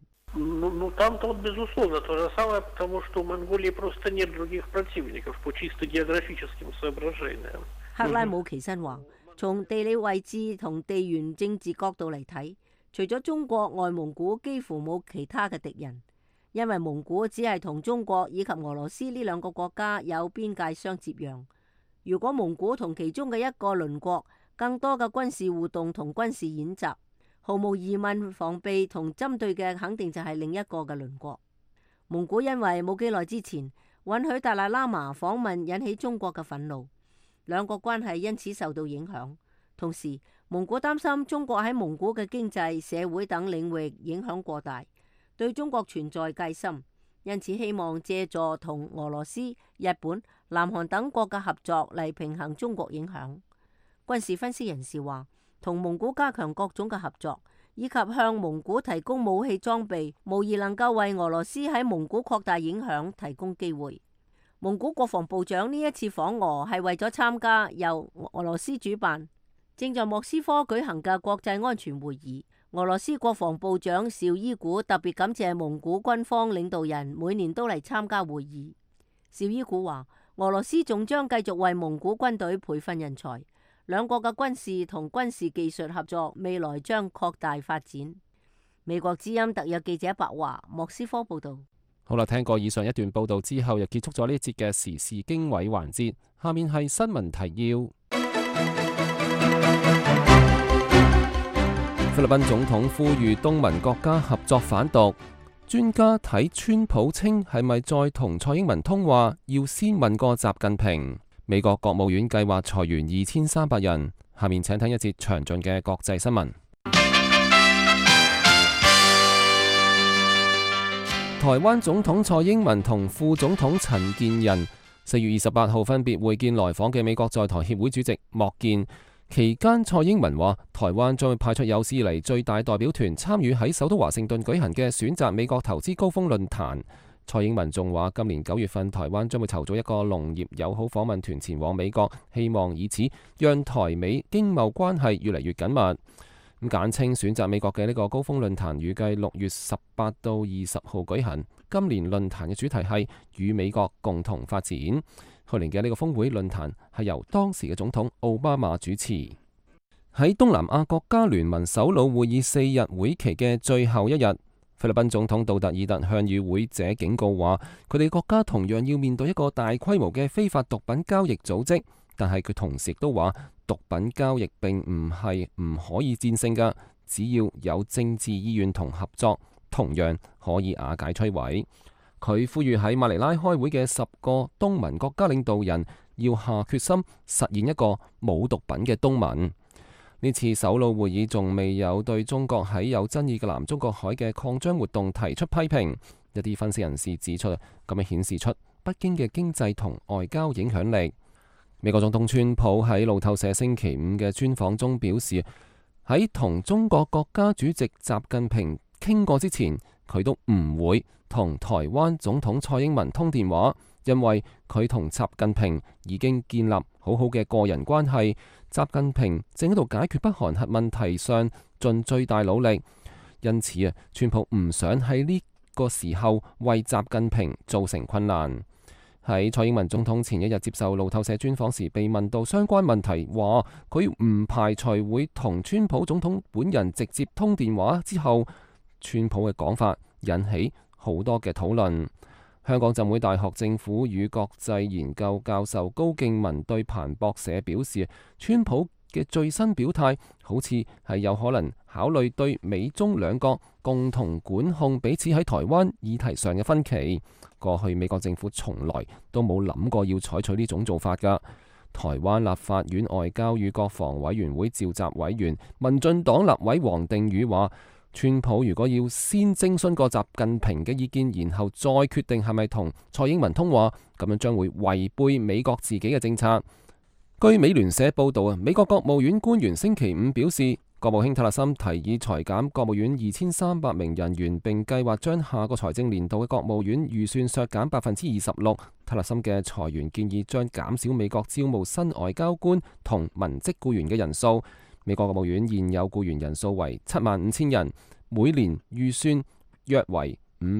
[SPEAKER 5] 克拉姆奇申話，從地理位置同地緣政治角度嚟睇，除咗中國，外蒙古幾乎冇其他嘅敵人。因為蒙古只係同中國以及俄羅斯呢兩個國家有邊界相接壤，如果蒙古同其中嘅一個鄰國更多嘅軍事互動同軍事演習，毫無疑問防備同針對嘅肯定就係另一個嘅鄰國。蒙古因為冇幾耐之前允許達賴喇嘛訪問，引起中國嘅憤怒，兩國關係因此受到影響。同時，蒙古擔心中國喺蒙古嘅經濟、社會等領域影響過大，對中國存在戒心，因此希望借助同俄羅斯、日本、南韓等國嘅合作嚟平衡中國影響。軍事分析人士話，同蒙古加強各種嘅合作，以及向蒙古提供武器裝備，無疑能夠為俄羅斯喺蒙古擴大影響提供機會。 蒙古國防部長呢一次訪俄係為咗參加由俄羅斯主辦、正在莫斯科舉行嘅國際安全會議。俄羅斯國防部長紹伊古特別感謝蒙古軍方領導人每年都嚟參加會議。紹伊古話，俄羅斯仲將繼續為蒙古軍隊培訓人才，兩國嘅軍事同軍事技術合作未來將擴大發展。美國之音特約記者白華，莫斯科報道。
[SPEAKER 2] 好啦，聽過以上一段報道之後，又結束咗呢一節嘅時事經緯環節。下面係新聞提要。菲律賓總統呼籲東盟國家合作反毒。專家睇川普稱係咪再同蔡英文通話，要先問過習近平。美國國務院計劃裁員2300人。下面請聽一節詳盡嘅國際新聞。台灣總統蔡英文同副總統陳建仁4月28號分別會見來訪嘅美國在台協會主席莫健。期間，蔡英文話台灣將會派出有史以嚟最大代表團參與喺首都華盛頓舉行嘅選擇美國投資高峰論壇。蔡英文仲話今年9月份台灣將會籌組一個農業友好訪問團前往美國，希望以此讓台美經貿關係越嚟越緊密。咁簡稱選擇美國嘅呢個高峰論壇預計6月18到20號舉行。今年論壇嘅主題係與美國共同發展。去年嘅呢個峰會論壇係由當時嘅總統奧巴馬主持。喺東南亞國家聯盟首腦會議4日會期嘅最後一日，菲律賓總統杜特爾特向與會者警告話，佢哋國家同樣要面對一個大規模嘅非法毒品交易組織。但係佢同時亦都話，毒品交易並唔係唔可以戰勝㗎，只要有政治意願同合作，同樣可以瓦解摧毀。佢呼籲喺馬尼拉開會嘅10個東盟國家領導人要下決心實現一個冇毒品嘅東盟。呢次首腦會議仲未有對中國喺有爭議嘅南中國海嘅擴張活動提出批評。一啲分析人士指出，咁樣顯示出北京嘅經濟同外交影響力。美國總統川普喺路透社星期5嘅專訪中表示，喺同中國國家主席習近平傾過之前，佢都唔會同台灣總統蔡英文通電話，因為佢同習近平已經建立好好嘅個人關係。習近平正喺度解決北韓核問題上盡最大努力，因此川普唔想喺呢個時候為習近平造成困難。喺蔡英文總統前一日接受路透社專訪時，被問到相關問題，話佢唔排除會同川普總統本人直接通電話之後，川普嘅講法引起好多嘅討論。香港浸會大學政府與國際研究教授高敬文對彭博社表示，川普嘅最新表態好似係有可能考慮對美中兩國共同管控彼此喺台灣議題上嘅分歧。過去美國政府從來都冇諗過要採取呢種做法㗎。台灣立法院外交與國防委員會召集委員民進黨立委黃定宇話，川普如果要先徵詢過習近平嘅意見，然後再決定係咪同蔡英文通話，咁樣將會違背美國自己嘅政策。據美聯社報道，美國國務院官員星期5表示，國務卿塔勒森提議裁減國務院2300名人員，並計劃將下個財政年度嘅國務院預算削減26%。塔勒森嘅裁員建議將減少美國招募新外交官同文職僱員嘅人數。美國國務院現有僱員人數為75000人，每年預算約為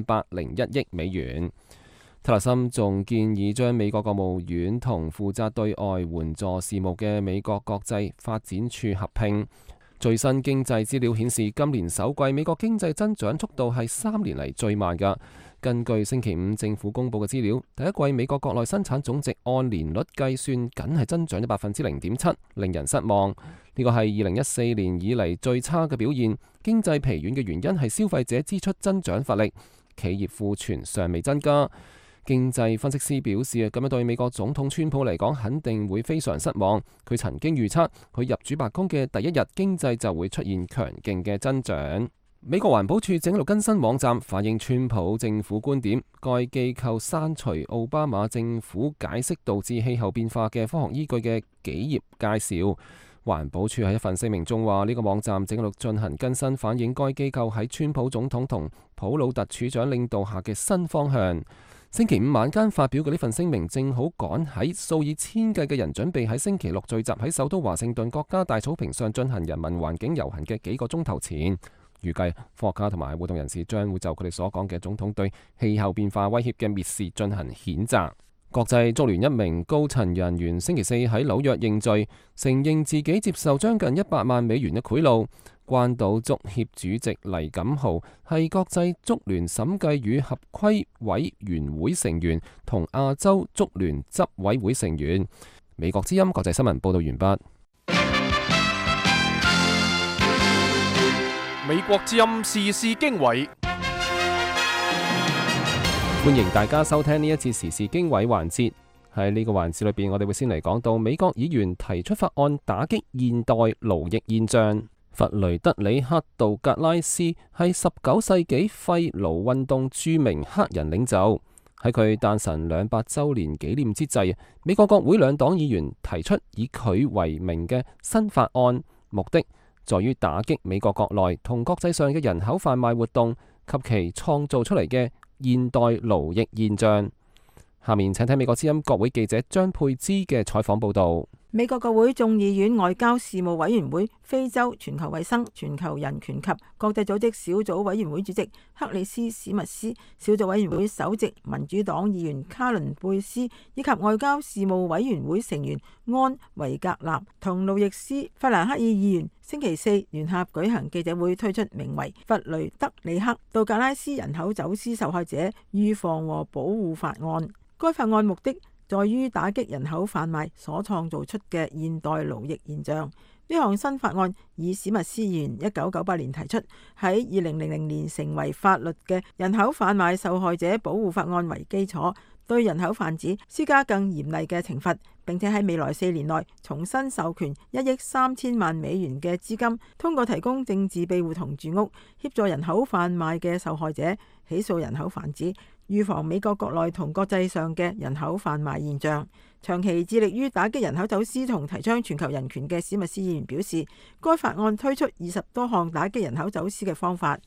[SPEAKER 2] 501億美元。塔勒森仲建議將美國國務院同負責對外援助事務嘅美國國際發展處合併。最新經濟資料顯示，今年首季美國經濟增長速度係3年嚟最慢㗎。根據星期5政府公佈嘅資料，第一季美國國內生產總值按年率計算，僅係增長咗0.7%，令人失望。呢個係2014年以嚟最差嘅表現。經濟疲軟嘅原因係消費者支出增長乏力，企業庫存尚未增加。經濟分析師表示，咁樣對美國總統川普嚟講肯定會非常失望。佢曾經預測，佢入主白宮嘅第一日經濟就會出現強勁嘅增長。美國環保署正喺度更新網站，反映川普政府觀點。該機構刪除奧巴馬政府解釋導致氣候變化嘅科學依據嘅幾頁介紹。環保署喺一份聲明中話，呢個網站正喺度進行更新，反映該機構喺川普總統同普魯特處長領導下嘅新方向。 星期五晚間發表嘅呢份聲明，正好趕喺數以千計嘅人準備喺星期六聚集喺首都華盛頓國家大草坪上進行人民環境遊行嘅幾個鐘頭前，預計科學家同埋活動人士將會就佢哋所講嘅總統對氣候變化威脅嘅蔑視進行譴責。國際足聯一名高層人員星期四喺紐約認罪，承認自己接受將近100萬美元嘅賄賂。關島足協主席黎錦豪係國際足聯審計與合規委員會成員同亞洲足聯執委會成員。美國之音國際新聞報道完畢。
[SPEAKER 1] 美國之音時事經緯。
[SPEAKER 2] 歡迎大家收聽呢一次時事經緯環節。喺呢個環節裏邊，我哋會先嚟講到美國議員提出法案打擊現代奴役現象。弗雷德里克·杜格拉斯係19世紀廢奴運動著名黑人領袖。喺佢誕辰200週年紀念之際，美國國會兩黨議員提出以佢為名嘅新法案，目的在於打擊美國國內同國際上嘅人口販賣活動及其創造出嚟嘅現代奴役現象。下面請睇美國之音國會記者張佩芝嘅採訪報導。
[SPEAKER 8] 美國國會眾議院外交事務委員會非洲、全球衛生、全球人權及國際組織小組委員會主席克里斯史密斯、小組委員會首席民主黨議員卡倫貝斯以及外交事務委員會成員安維格納同路易斯法蘭克爾議員星期四聯合舉行記者會，推出名為弗雷德里克·杜格拉斯人口走私受害者預防和保護法案。該法案目的在於打擊人口販賣所創造出嘅現代奴役現象。呢項新法案以史密斯議員1998年提出，喺2000年成為法律嘅人口販賣受害者保護法案為基礎，對人口販子施加更嚴厲嘅懲罰，並且喺未來4年內重新授權1億3000萬美元嘅資金，通過提供政治庇護同住屋，協助人口販賣嘅受害者起訴人口販子，預防美國國內同國際上嘅人口販賣現象。長期致力於打擊人口走私同提倡全球人權嘅史密斯議員表示，該法案推出20多項打擊人口走私嘅方法。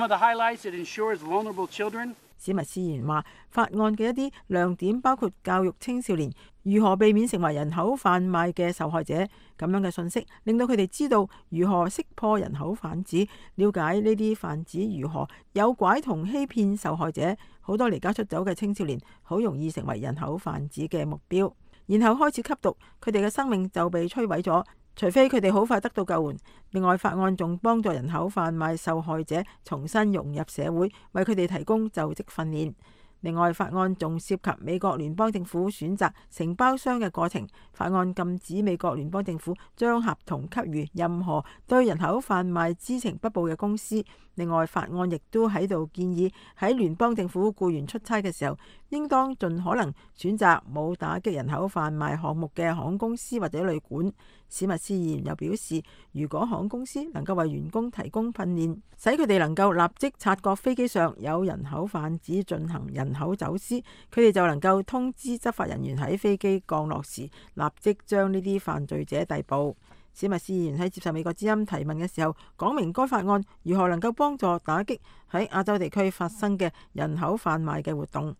[SPEAKER 8] 史密斯議員話，法案嘅一啲亮點包括教育青少年如何避免成為人口販賣嘅受害者，咁樣嘅信息令到佢哋知道如何識破人口販子，了解呢啲販子如何誘拐同欺騙受害者。好多離家出走嘅青少年好容易成為人口販子嘅目標，然後開始吸毒，佢哋嘅生命就被摧毀咗，除非佢哋好快得到救援。另外，法案仲幫助人口販賣受害者重新融入社會，為佢哋提供就職訓練。另外，法案仲涉及美國聯邦政府選擇承包商嘅過程。法案禁止美國聯邦政府將合同給予任何對人口販賣知情不報嘅公司。另外，法案亦都喺度建議喺聯邦政府僱員出差嘅時候，應當盡可能選擇冇打擊人口販賣項目嘅航空公司或者旅館。史密斯議員又表示，如果航空公司能夠為員工提供訓練，使佢哋能夠立即察覺飛機上有人口販子進行人口走私，佢哋就能夠通知執法人員喺飛機降落時立即將呢啲犯罪者逮捕。史密斯議員喺接受美國之音提問嘅時候，講明該法案如何能夠幫助打擊喺亞洲地區發生嘅人口販賣嘅活動。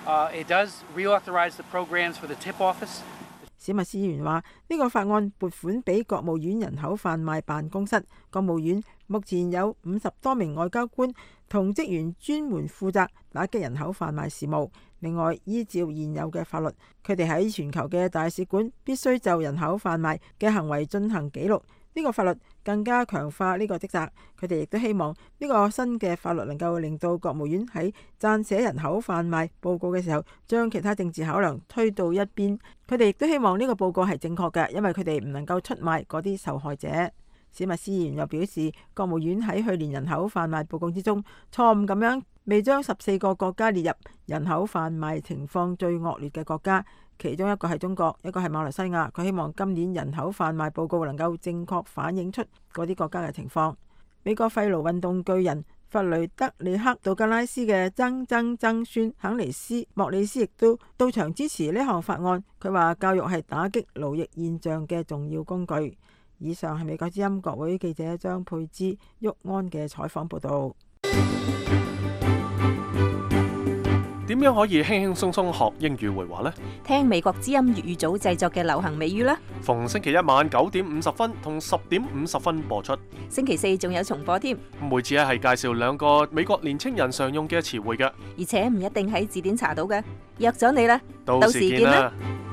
[SPEAKER 8] 史密斯議員話：呢個法案撥款俾國務院人口販賣辦公室，國務院目前有50多名外交官同職員專門負責打擊人口販賣事務。另外，依照現有嘅法律，佢哋喺全球嘅大使館必須就人口販賣嘅行為進行記錄。呢個法律更加強化呢個職責。佢哋亦都希望呢個新嘅法律能夠令到國務院喺撰寫人口販賣報告嘅時候，將其他政治考量推到一邊。佢哋亦都希望呢個報告係正確嘅，因為佢哋唔能夠出賣嗰啲受害者。史密斯議員又表示，國務院喺去年人口販賣報告之中，錯誤咁樣未將14個國家列入人口販賣情況最惡劣嘅國家，其中一個係中國，一個係馬來西亞。佢希望今年人口販賣報告能夠正確反映出嗰啲國家嘅情況。美國廢奴運動巨人弗雷德里克·杜格拉斯嘅曾孫肯尼斯·莫里斯亦都到場支持呢項法案。佢話教育係打擊奴役現象嘅重要工具。以上係美國之音國會記者張佩芝、沃安嘅採訪報道。
[SPEAKER 1] 點樣可以輕輕鬆鬆學英語會話呢？
[SPEAKER 11] 聽美國之音粵語組製作嘅流行美語啦。
[SPEAKER 1] 逢星期一晚9:50同10:50播出。
[SPEAKER 11] 星期四仲有重播添。
[SPEAKER 1] 每次係介紹2個美國年青人常用嘅詞彙嘅，
[SPEAKER 11] 而且唔一定喺字典查到嘅。約咗你啦，
[SPEAKER 1] 到時見啦！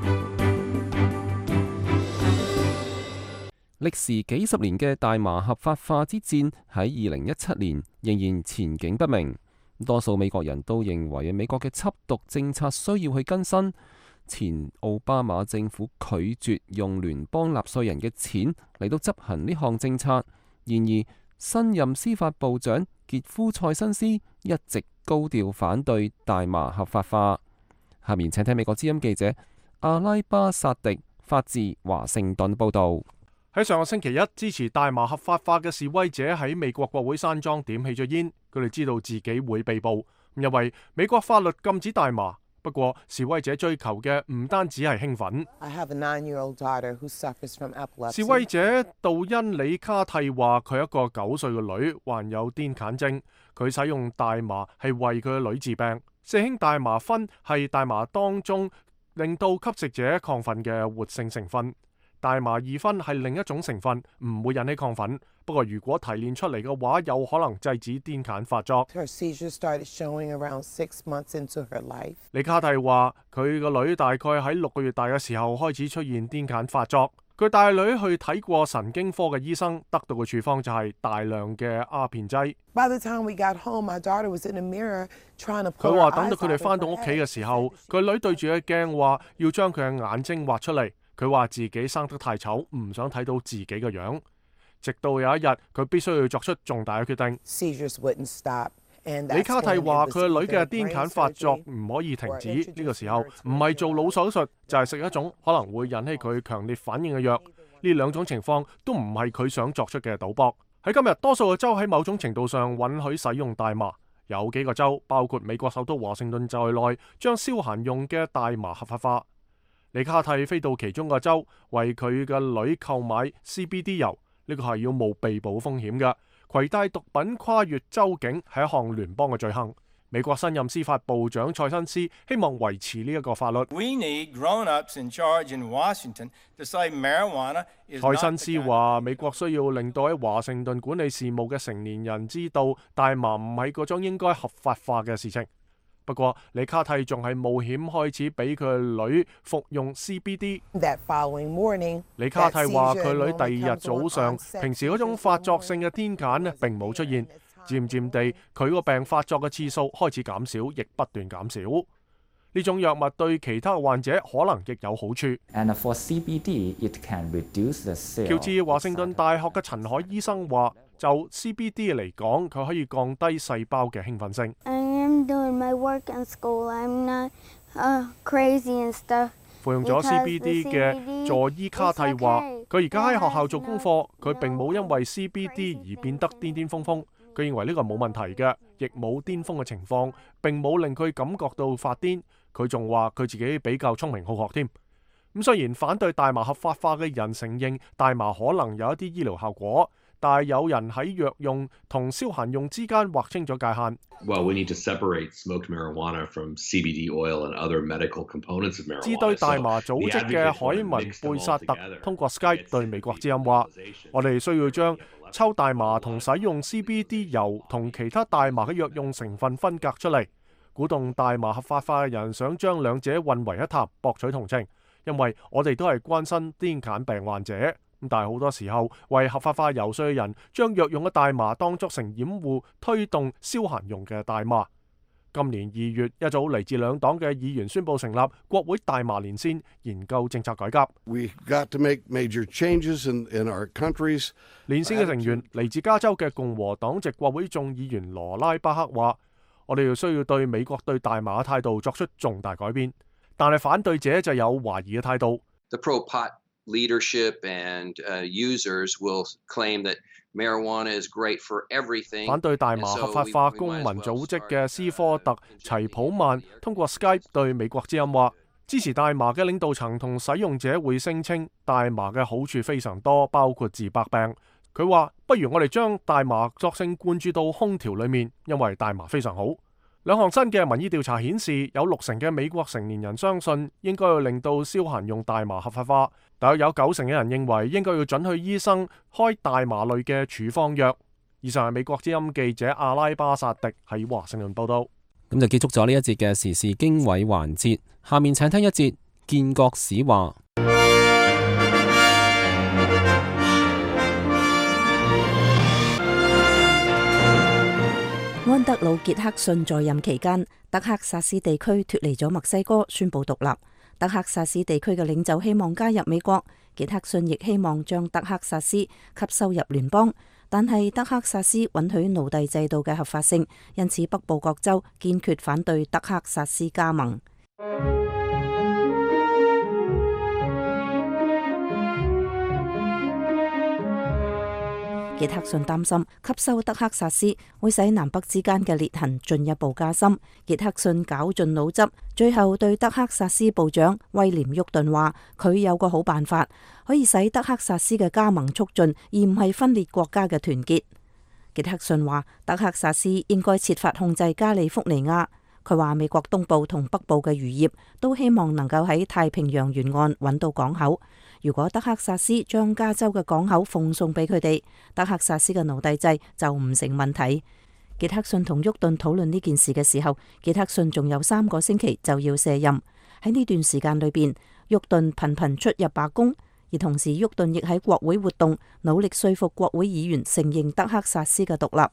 [SPEAKER 2] 歷時幾十年嘅大麻合法化之戰喺2017年仍然前景不明，多數美國人都認為美國嘅緝毒政策需要去更新。前奧巴馬政府拒絕用聯邦納稅人嘅錢嚟到執行呢項政策，然而新任司法部長傑夫塞辛斯一直高調反對大麻合法化。下面請聽美國之音記者阿拉巴薩迪發自華盛頓報道。
[SPEAKER 1] 喺上個星期一，支持大麻合法化嘅示威者喺美國國會山莊點起咗煙，佢哋知道自己會被捕，因為美國法律禁止大麻。不過示威者追求嘅唔單止係興奮。示威者杜恩里卡蒂話佢一個9歲嘅女患有癲癇症，佢使用大麻係為佢嘅女治病。四氫大麻酚係大麻當中令到吸食者亢奮嘅活性成分。大麻二酚係另一種成分，唔會引起亢奮。不過如果提煉出嚟嘅話，有可能制止癲癇發作。李卡蒂話佢個女大概喺6個月大嘅時候開始出現癲癇發作。佢帶女去睇過神經科嘅醫生，得到嘅處方就係大量嘅鴉片劑。佢話等到佢哋返到屋企嘅時候，佢女對住個鏡話要將佢嘅眼睛畫出嚟。佢話自己生得太醜，唔想睇到自己嘅樣。直到有一日，佢必須要作出重大嘅決定。李卡蒂話佢個女嘅癲癇發作唔可以停止，呢個時候唔係做腦手術，就係食一種可能會引起佢強烈反應嘅藥。呢兩種情況都唔係佢想作出嘅賭博。喺今日，多數嘅州喺某種程度上允許使用大麻，有幾個州，包括美國首都華盛頓在內，將消閒用嘅大麻合法化。李卡蒂飛到其中個州，為佢嘅女購買 CBD 油，呢個係要冒被捕風險嘅。攜帶毒品跨越州境係一項聯邦嘅罪行。美國新任司法部長塞辛斯希望維持呢一個法律。塞辛斯話：美國需要令到喺華盛頓管理事務嘅成年人知道，大麻唔係嗰種應該合法化嘅事情。不過，李卡蒂仲係冒險開始俾佢女服用 CBD。李卡蒂話佢女第2日早上，平時嗰種發作性嘅癲癇呢並冇出現，漸漸地佢個病發作嘅次數開始減少，亦不斷減少。呢種藥物對其他患者可能亦有好處。喬治華盛頓大學嘅陳海醫生話，就 CBD 嚟講，佢可以降低細胞嘅興奮性。服用咗 CBD 嘅佐伊卡蒂話，佢而家喺學校做功課，佢並冇因為 CBD 而變得癲癲瘋瘋。佢認為呢個冇問題嘅，亦冇巔峰嘅情況，並冇令佢感覺到發癲。佢仲話佢自己比較聰明好學添。咁雖然反對大麻合法化嘅人承認大麻可能有一啲醫療效果，但係有人喺藥用同消閒用之間劃清咗界限。支對大麻組織嘅海文貝薩特通過 Skype 對美國之音話：我哋需要將抽大麻同使用 CBD 油同其他大麻嘅藥用成分分隔出嚟，鼓動大麻合法化嘅人想將兩者混為一談，博取同情。因為我哋都係關心癲癇病患者。但係好多時候，為合法化游說嘅人將藥用嘅大麻當作成掩護，推動消閒用嘅大麻。今年2月，一組嚟自兩黨嘅議員宣布成立國會大麻連線，研究政策改革。連線嘅成員嚟自加州嘅共和黨籍國會眾議員羅拉巴克話：我哋需要對美國對大麻嘅態度作出重大改變。但係反對者就有懷疑嘅態度。
[SPEAKER 12] Leadership and users will claim that marijuana is great for everything.
[SPEAKER 1] 反對大麻合法化公民組織嘅斯科特齊普曼通過 Skype 對美國之音話，支持大麻嘅領導層同使用者會聲稱大麻嘅好處非常多，包括治百病。佢話：不如我哋將大麻作性灌注到空調裏面，因為大麻非常好。 兩項新嘅民意調查顯示，有60%嘅美國成年人相信應該要令到消閒用大麻合法化，大約有90%嘅人認為應該要准許醫生開大麻類嘅處方藥。以上係美國之音記者阿拉巴薩迪喺華盛頓報道。
[SPEAKER 2] 咁就結束咗呢一節嘅時事經緯環節，下面請聽一節建國史話。
[SPEAKER 13] 安德魯·傑克遜在任期間，德克薩斯地區脫離咗墨西哥，宣布獨立。德克薩斯地區嘅領袖希望加入美國，傑克遜亦希望將德克薩斯吸收入聯邦，但係德克薩斯允許奴隸制度嘅合法性，因此北部各州堅決反對德克薩斯加盟。傑克遜擔心吸收德克薩斯會使南北之間嘅裂痕進一步加深。傑克遜絞盡腦汁，最後對德克薩斯部長威廉沃頓話：佢有個好辦法，可以使德克薩斯嘅加盟促進，而唔係分裂國家嘅團結。傑克遜話：德克薩斯應該設法控制加利福尼亞。佢話美國東部同北部嘅漁業都希望能夠喺太平洋沿岸揾到港口。如果德克薩斯將加州嘅港口奉送俾佢哋，德克薩斯嘅奴隸制就唔成問題。傑克遜同沃頓討論呢件事嘅時候，傑克遜仲有3個星期就要卸任。喺呢段時間裏邊，沃頓頻頻出入罷工，而同時沃頓亦喺國會活動，努力說服國會議員承認德克薩斯嘅獨立。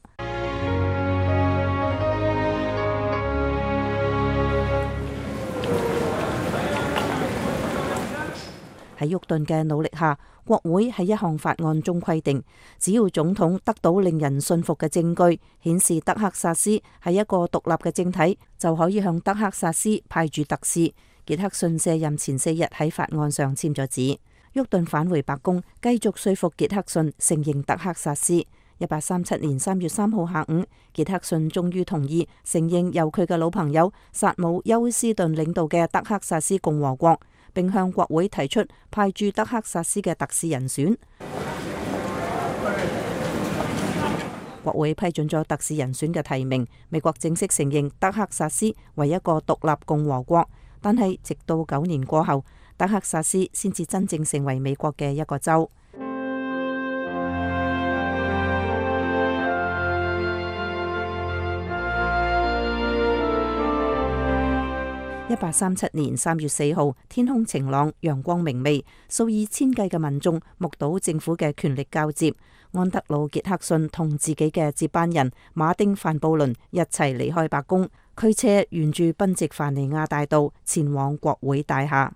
[SPEAKER 13] 喺沃頓嘅努力下，國會喺一項法案中規定，只要總統得到令人信服嘅證據，顯示德克薩斯係一個獨立嘅政體，就可以向德克薩斯派駐特使。傑克遜卸任前4日喺法案上簽咗字。沃頓返回白宮，繼續說服傑克遜承認德克薩斯。1837年3月3號下午，傑克遜終於同意承認由佢嘅老朋友薩姆休斯頓領導嘅德克薩斯共和國，並向國會提出派駐德克薩斯嘅特使人選。國會批准咗特使人選嘅提名，美國正式承認德克薩斯為一個獨立共和國。但係直到9年過後，德克薩斯先至真正成為美國嘅一個州。1837年3月4號，天空晴朗，陽光明媚，數以千計嘅民眾目睹政府嘅權力交接。安德魯·傑克遜同自己嘅接班人馬丁·范布倫一齊離開白宮，驅車沿住賓夕凡尼亞大道前往國會大廈。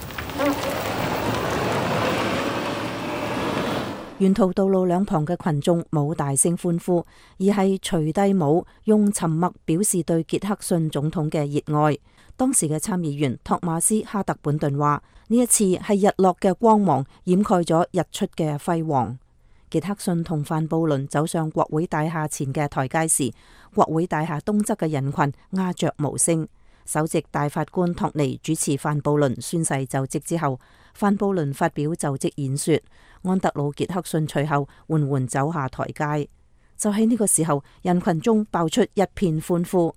[SPEAKER 13] 沿途道路兩旁嘅群眾冇大聲歡呼，而係除低帽，用沉默表示對傑克遜總統嘅熱愛。當時嘅參議員托馬斯·哈特本頓話：呢一次係日落嘅光芒掩蓋咗日出嘅輝煌。傑克遜同范布倫走上國會大廈前嘅台階時，國會大廈東側嘅人群鴉雀無聲。首席大法官托尼主持范布倫宣誓就職之後，范布倫發表就職演說，安德魯·傑克遜隨後緩緩走下台階。就喺呢個時候，人群中爆出一片歡呼。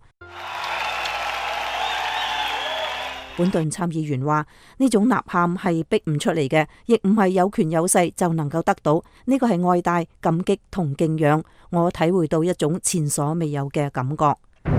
[SPEAKER 13] 本頓參議員話：呢種吶喊係逼唔出嚟嘅，亦唔係有權有勢就能夠得到。呢個係愛戴、感激同敬仰。我體會到一種前所未有嘅感覺。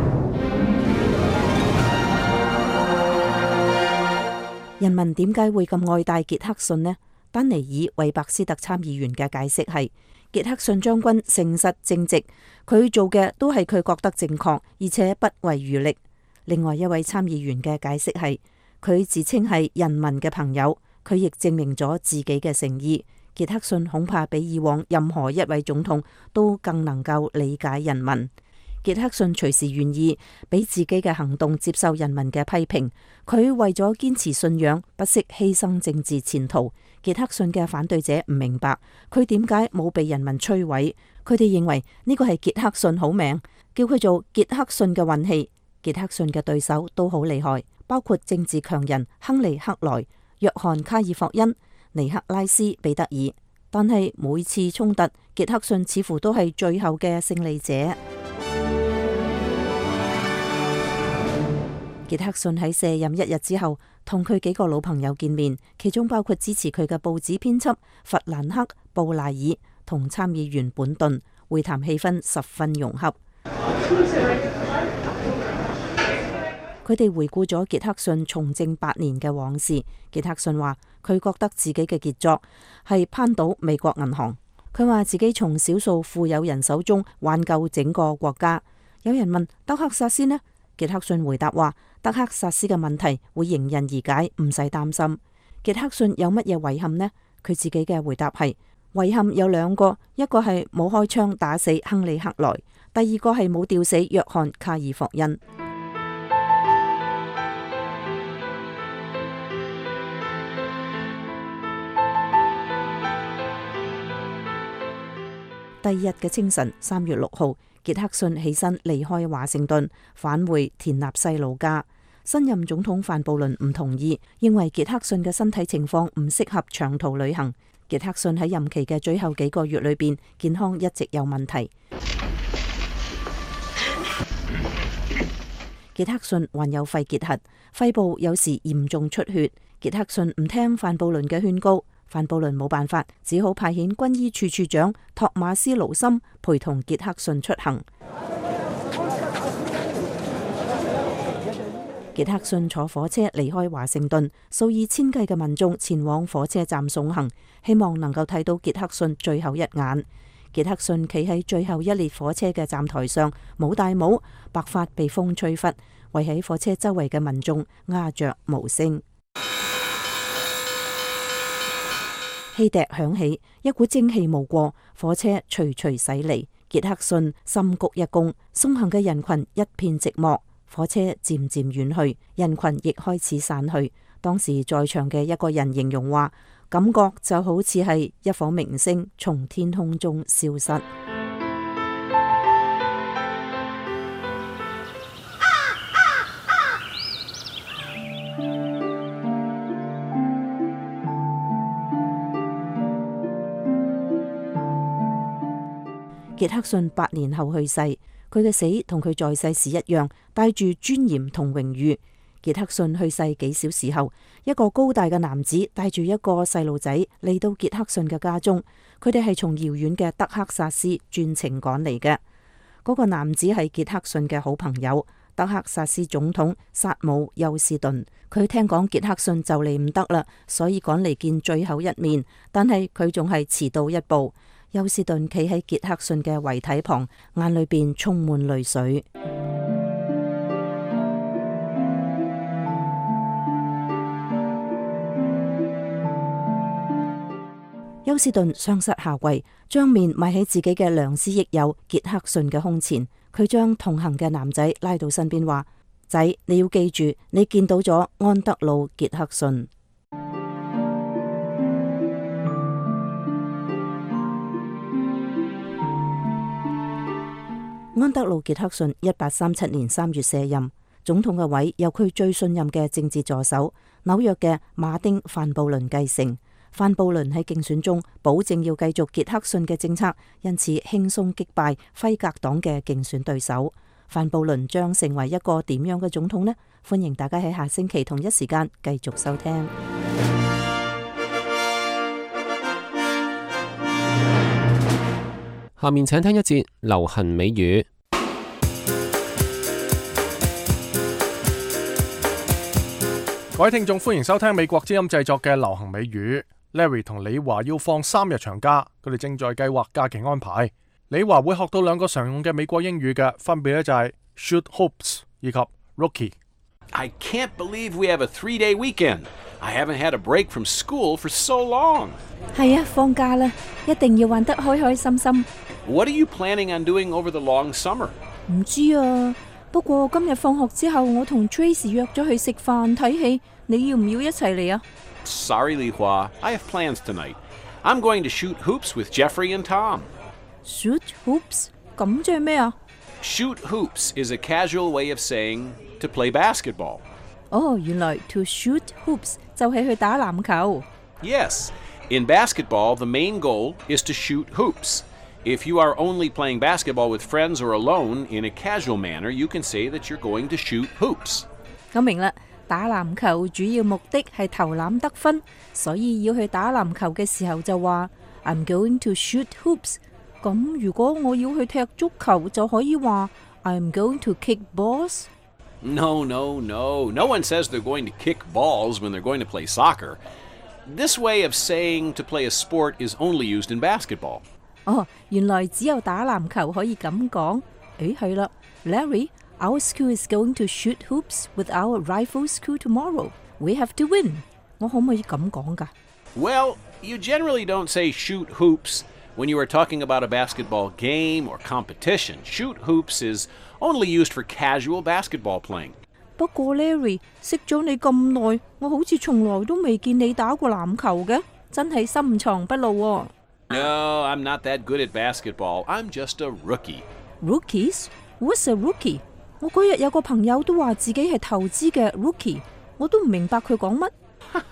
[SPEAKER 13] 人民點解會咁愛戴傑克遜呢？丹尼爾·韋伯斯特參議員嘅解釋係：傑克遜將軍誠實正直，佢做嘅都係佢覺得正確，而且不遺餘力。另外一位參議員嘅解釋係，佢自稱係人民嘅朋友，佢亦證明咗自己嘅誠意。傑克遜恐怕比以往任何一位總統都更能夠理解人民。傑克遜隨時願意俾自己嘅行動接受人民嘅批評，佢為咗堅持信仰，不惜犧牲政治前途。傑克遜嘅反對者唔明白佢點解冇被人民摧毀，佢哋認為呢個係傑克遜好命，叫佢做傑克遜嘅運氣。傑克遜嘅對手都好厲害，包括政治強人亨利·克萊、約翰·卡爾霍恩、尼克拉斯·彼得爾。但係每次衝突，傑克遜似乎都係最後嘅勝利者。 傑克遜喺卸任1日之後，同佢幾個老朋友見面，其中包括支持佢嘅報紙編輯弗蘭克·布賴爾同參議員本頓，會談氣氛十分融洽。佢哋回顧咗傑克遜從政8年嘅往事。傑克遜話佢覺得自己嘅傑作係攀倒美國銀行。佢話自己從少數富有人手中挽救整個國家。有人問德克薩斯呢？傑克遜回答話德克薩斯嘅問題會迎刃而解，唔使擔心。傑克遜有乜嘢遺憾呢？佢自己嘅回答係遺憾有2個，一個係冇開槍打死亨利克萊，第二個係冇吊死約翰卡爾霍恩。第二日嘅清晨，3月6號，傑克遜起身離開華盛頓，返回田納西老家。新任總統范布倫唔同意，認為傑克遜嘅身體情況唔適合長途旅行。傑克遜喺任期嘅最後幾個月裏邊，健康一直有問題。傑克遜患有肺結核，肺部有時嚴重出血。傑克遜唔聽范布倫嘅勸告。范布倫冇辦法，只好派遣軍醫處處長托馬斯盧森陪同傑克遜出行。傑克遜坐火車離開華盛頓，數以千計嘅民眾前往火車站送行，希望能夠睇到傑克遜最後一眼。傑克遜企喺最後一列火車嘅站台上，冇戴帽，白髮被風吹拂，圍喺火車周圍嘅民眾鴉雀無聲。汽笛響起，一股蒸汽冒過，火車徐徐駛離。傑克遜深鞠一躬，送行嘅人群一片寂寞。火車漸漸遠去，人群亦開始散去。當時在場嘅一個人形容話，感覺就好似係一顆明星從天空中消失。傑克遜8年後去世，佢嘅死同佢在世時一樣，帶住尊嚴同榮譽。傑克遜去世幾小時後，一個高大嘅男子帶住一個細路仔嚟到傑克遜嘅家中，佢哋係從遙遠嘅德克薩斯專程趕嚟嘅。嗰個男子係傑克遜嘅好朋友，德克薩斯總統薩姆休斯頓。佢聽講傑克遜就嚟唔得啦，所以趕嚟見最後一面，但係佢仲係遲到一步。休斯頓企喺傑克遜嘅遺體旁，眼裏邊充滿淚水。休斯頓雙膝下跪，將面埋喺自己嘅良師益友傑克遜嘅胸前。佢將同行嘅男仔拉到身邊，話：仔，你要記住，你見到咗安德魯傑克遜。安德魯傑克遜1837年3月卸任總統嘅位，由佢最信任嘅政治助手紐約嘅馬丁范布倫繼承。范布倫喺競選中保證要繼續傑克遜嘅政策，因此輕鬆擊敗輝格黨嘅競選對手。范布倫將成為一個點樣嘅總統呢？歡迎大家喺下星期同一時間繼續收聽。
[SPEAKER 2] 下面請聽一節流行美語。
[SPEAKER 1] 各位聽眾，歡迎收聽美國之音製作嘅流行美語。Larry 同李華要放3日長假，佢哋正在計劃假期安排。李華會學到2個常用嘅美國英語嘅，分別咧就係 shoot hoops 以及 rookie。I
[SPEAKER 14] can't believe we have a 3-day weekend. I haven't had a break from school for so long.
[SPEAKER 13] 係啊，放假啦，一定要玩得開開心心。
[SPEAKER 14] What are you planning on doing over the long summer?
[SPEAKER 13] 唔知啊，不過今日放學之後，我同 Tracy 約咗去食飯睇戲，你要唔要一齊嚟啊？
[SPEAKER 14] Sorry, Li Hua. I have plans tonight. I'm going to shoot hoops with Jeffrey and Tom.
[SPEAKER 13] Shoot hoops? 咁即係咩啊？
[SPEAKER 14] Shoot hoops is a casual way of saying to play basketball.
[SPEAKER 13] 哦，原來 to shoot hoops 就係去打籃球。
[SPEAKER 14] Yes. In basketball, the main goal is to shoot hoops. If you are only playing basketball with friends or alone in a casual manner, you can say that you're going to shoot hoops.
[SPEAKER 13] 我明啦，打籃球主要目的係投籃得分，所以要去打籃球嘅時候就話 I'm going to shoot hoops。咁如果我要去踢足球，就可以話 I'm going to kick balls。
[SPEAKER 14] No one says they're going to kick balls when they're going to play soccer. This way of saying to play a sport is only used in basketball.
[SPEAKER 13] 哦，原來只有打籃球可以咁講。誒，係啦 ，Larry，our school is going to shoot hoops with our rival school tomorrow. We have to win。我可唔可以咁講㗎？
[SPEAKER 14] Well, you generally don't say shoot hoops when you are talking about a basketball game or competition. Shoot hoops is only used for casual basketball playing.
[SPEAKER 13] 不過 Larry， 識咗你咁耐，我好似從來都未見你打過籃球嘅，真係深藏不露喎。
[SPEAKER 14] No, I'm not that good at basketball. I'm just a rookie.
[SPEAKER 13] Rookies? What's a rookie? 我嗰日有個朋友都話自己係投資嘅 rookie， 我都唔明白佢講乜。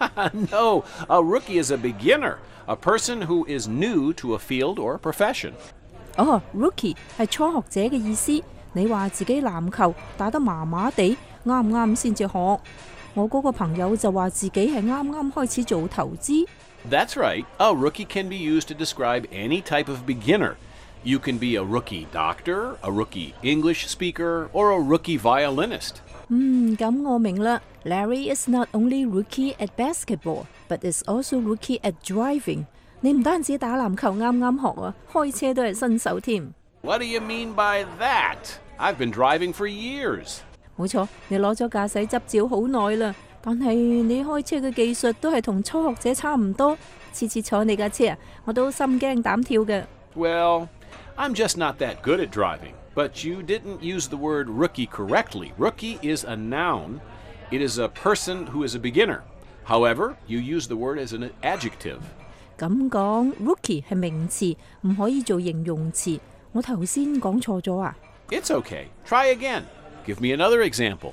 [SPEAKER 14] No, a rookie is a beginner, a person who is new to a field or profession.
[SPEAKER 13] 哦 ，rookie 係初學者嘅意思。你話自己籃球打得麻麻地，啱唔啱先至學？我嗰個朋友就話自己係啱啱開始做投資。
[SPEAKER 14] That's right. A rookie can be used to describe any type of beginner. You can be a rookie doctor, a rookie English speaker, or a rookie violinist.
[SPEAKER 13] 咁我明啦。Larry is not only rookie at basketball, but is also rookie at driving. 你唔單止打籃球啱啱學啊，開車都係新手添。
[SPEAKER 14] What do you mean by that? I've been driving for years.
[SPEAKER 13] 冇錯，你攞咗駕駛執照好耐啦，但係你開車嘅技術都係同初學者差唔多。次次坐你架車啊，我都心驚膽跳嘅。
[SPEAKER 14] Well, I'm just not that good at driving. But you didn't use the word rookie correctly. Rookie is a noun. It is a person who is a beginner. However, you use the word as an adjective.
[SPEAKER 13] 咁講 ，rookie 係名詞，唔可以做形容詞。我頭先講錯咗啊？
[SPEAKER 14] It's okay. Try again. Give me another example.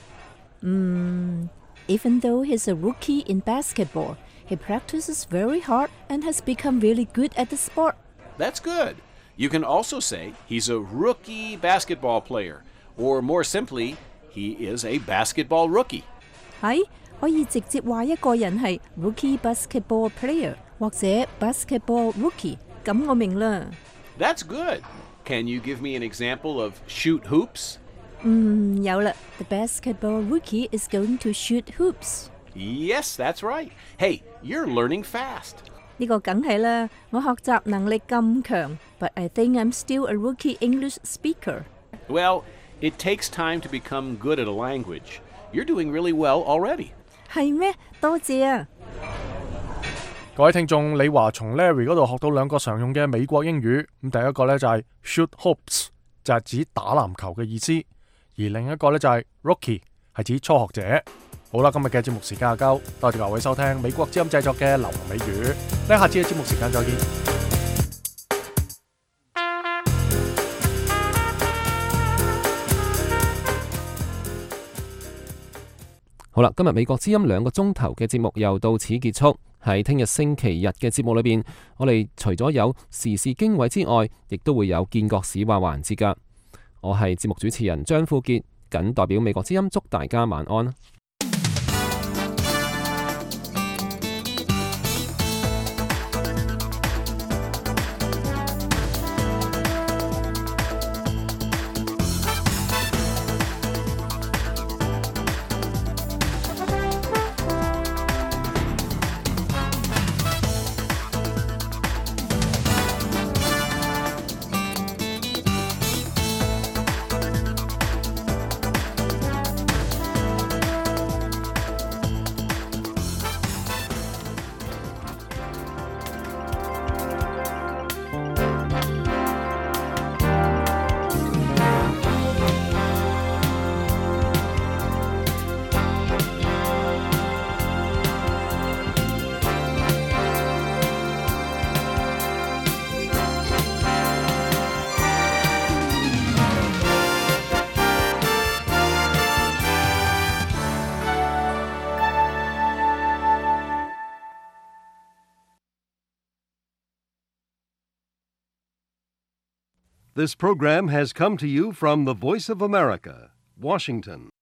[SPEAKER 13] Even though he's a rookie in basketball, he practices very hard and has become really good at the sport.
[SPEAKER 14] That's good. You can also say he's a rookie basketball player, or more simply, he is a basketball rookie.
[SPEAKER 13] 係可以直接話一個人係 rookie basketball player 或者 basketball rookie， 咁我明啦。
[SPEAKER 14] That's good. Can you give me an example of shoot hoops?
[SPEAKER 13] 有啦。The basketball rookie is going to shoot hoops.
[SPEAKER 14] Yes, that's right. Hey, you're learning fast.
[SPEAKER 13] 呢個梗係啦，我學習能力咁強 ，but I think I'm still a rookie English speaker.
[SPEAKER 14] Well, it takes time to become good at a language. You're doing really well already.
[SPEAKER 13] 係咩？多謝啊！
[SPEAKER 1] 各位聽眾，李華從 Larry 嗰度學到兩個常用嘅美國英語。咁第一個呢就係 shoot hoops， 就係指打籃球嘅意思；而另一個呢就係 rookie， 係指初學者。好啦，今日嘅節目時間就夠，多謝各位收聽美國之音製作嘅流行美語。呢下次嘅節目時間再見。
[SPEAKER 2] 好啦，今日美國之音2個鐘頭嘅節目又到此結束。喺聽日星期日嘅節目裏邊，我哋除咗有時事經緯之外，亦都會有見國史話環節㗎。我係節目主持人張富傑，謹代表美國之音祝大家晚安。
[SPEAKER 15] This program has come to you from the Voice of America, Washington.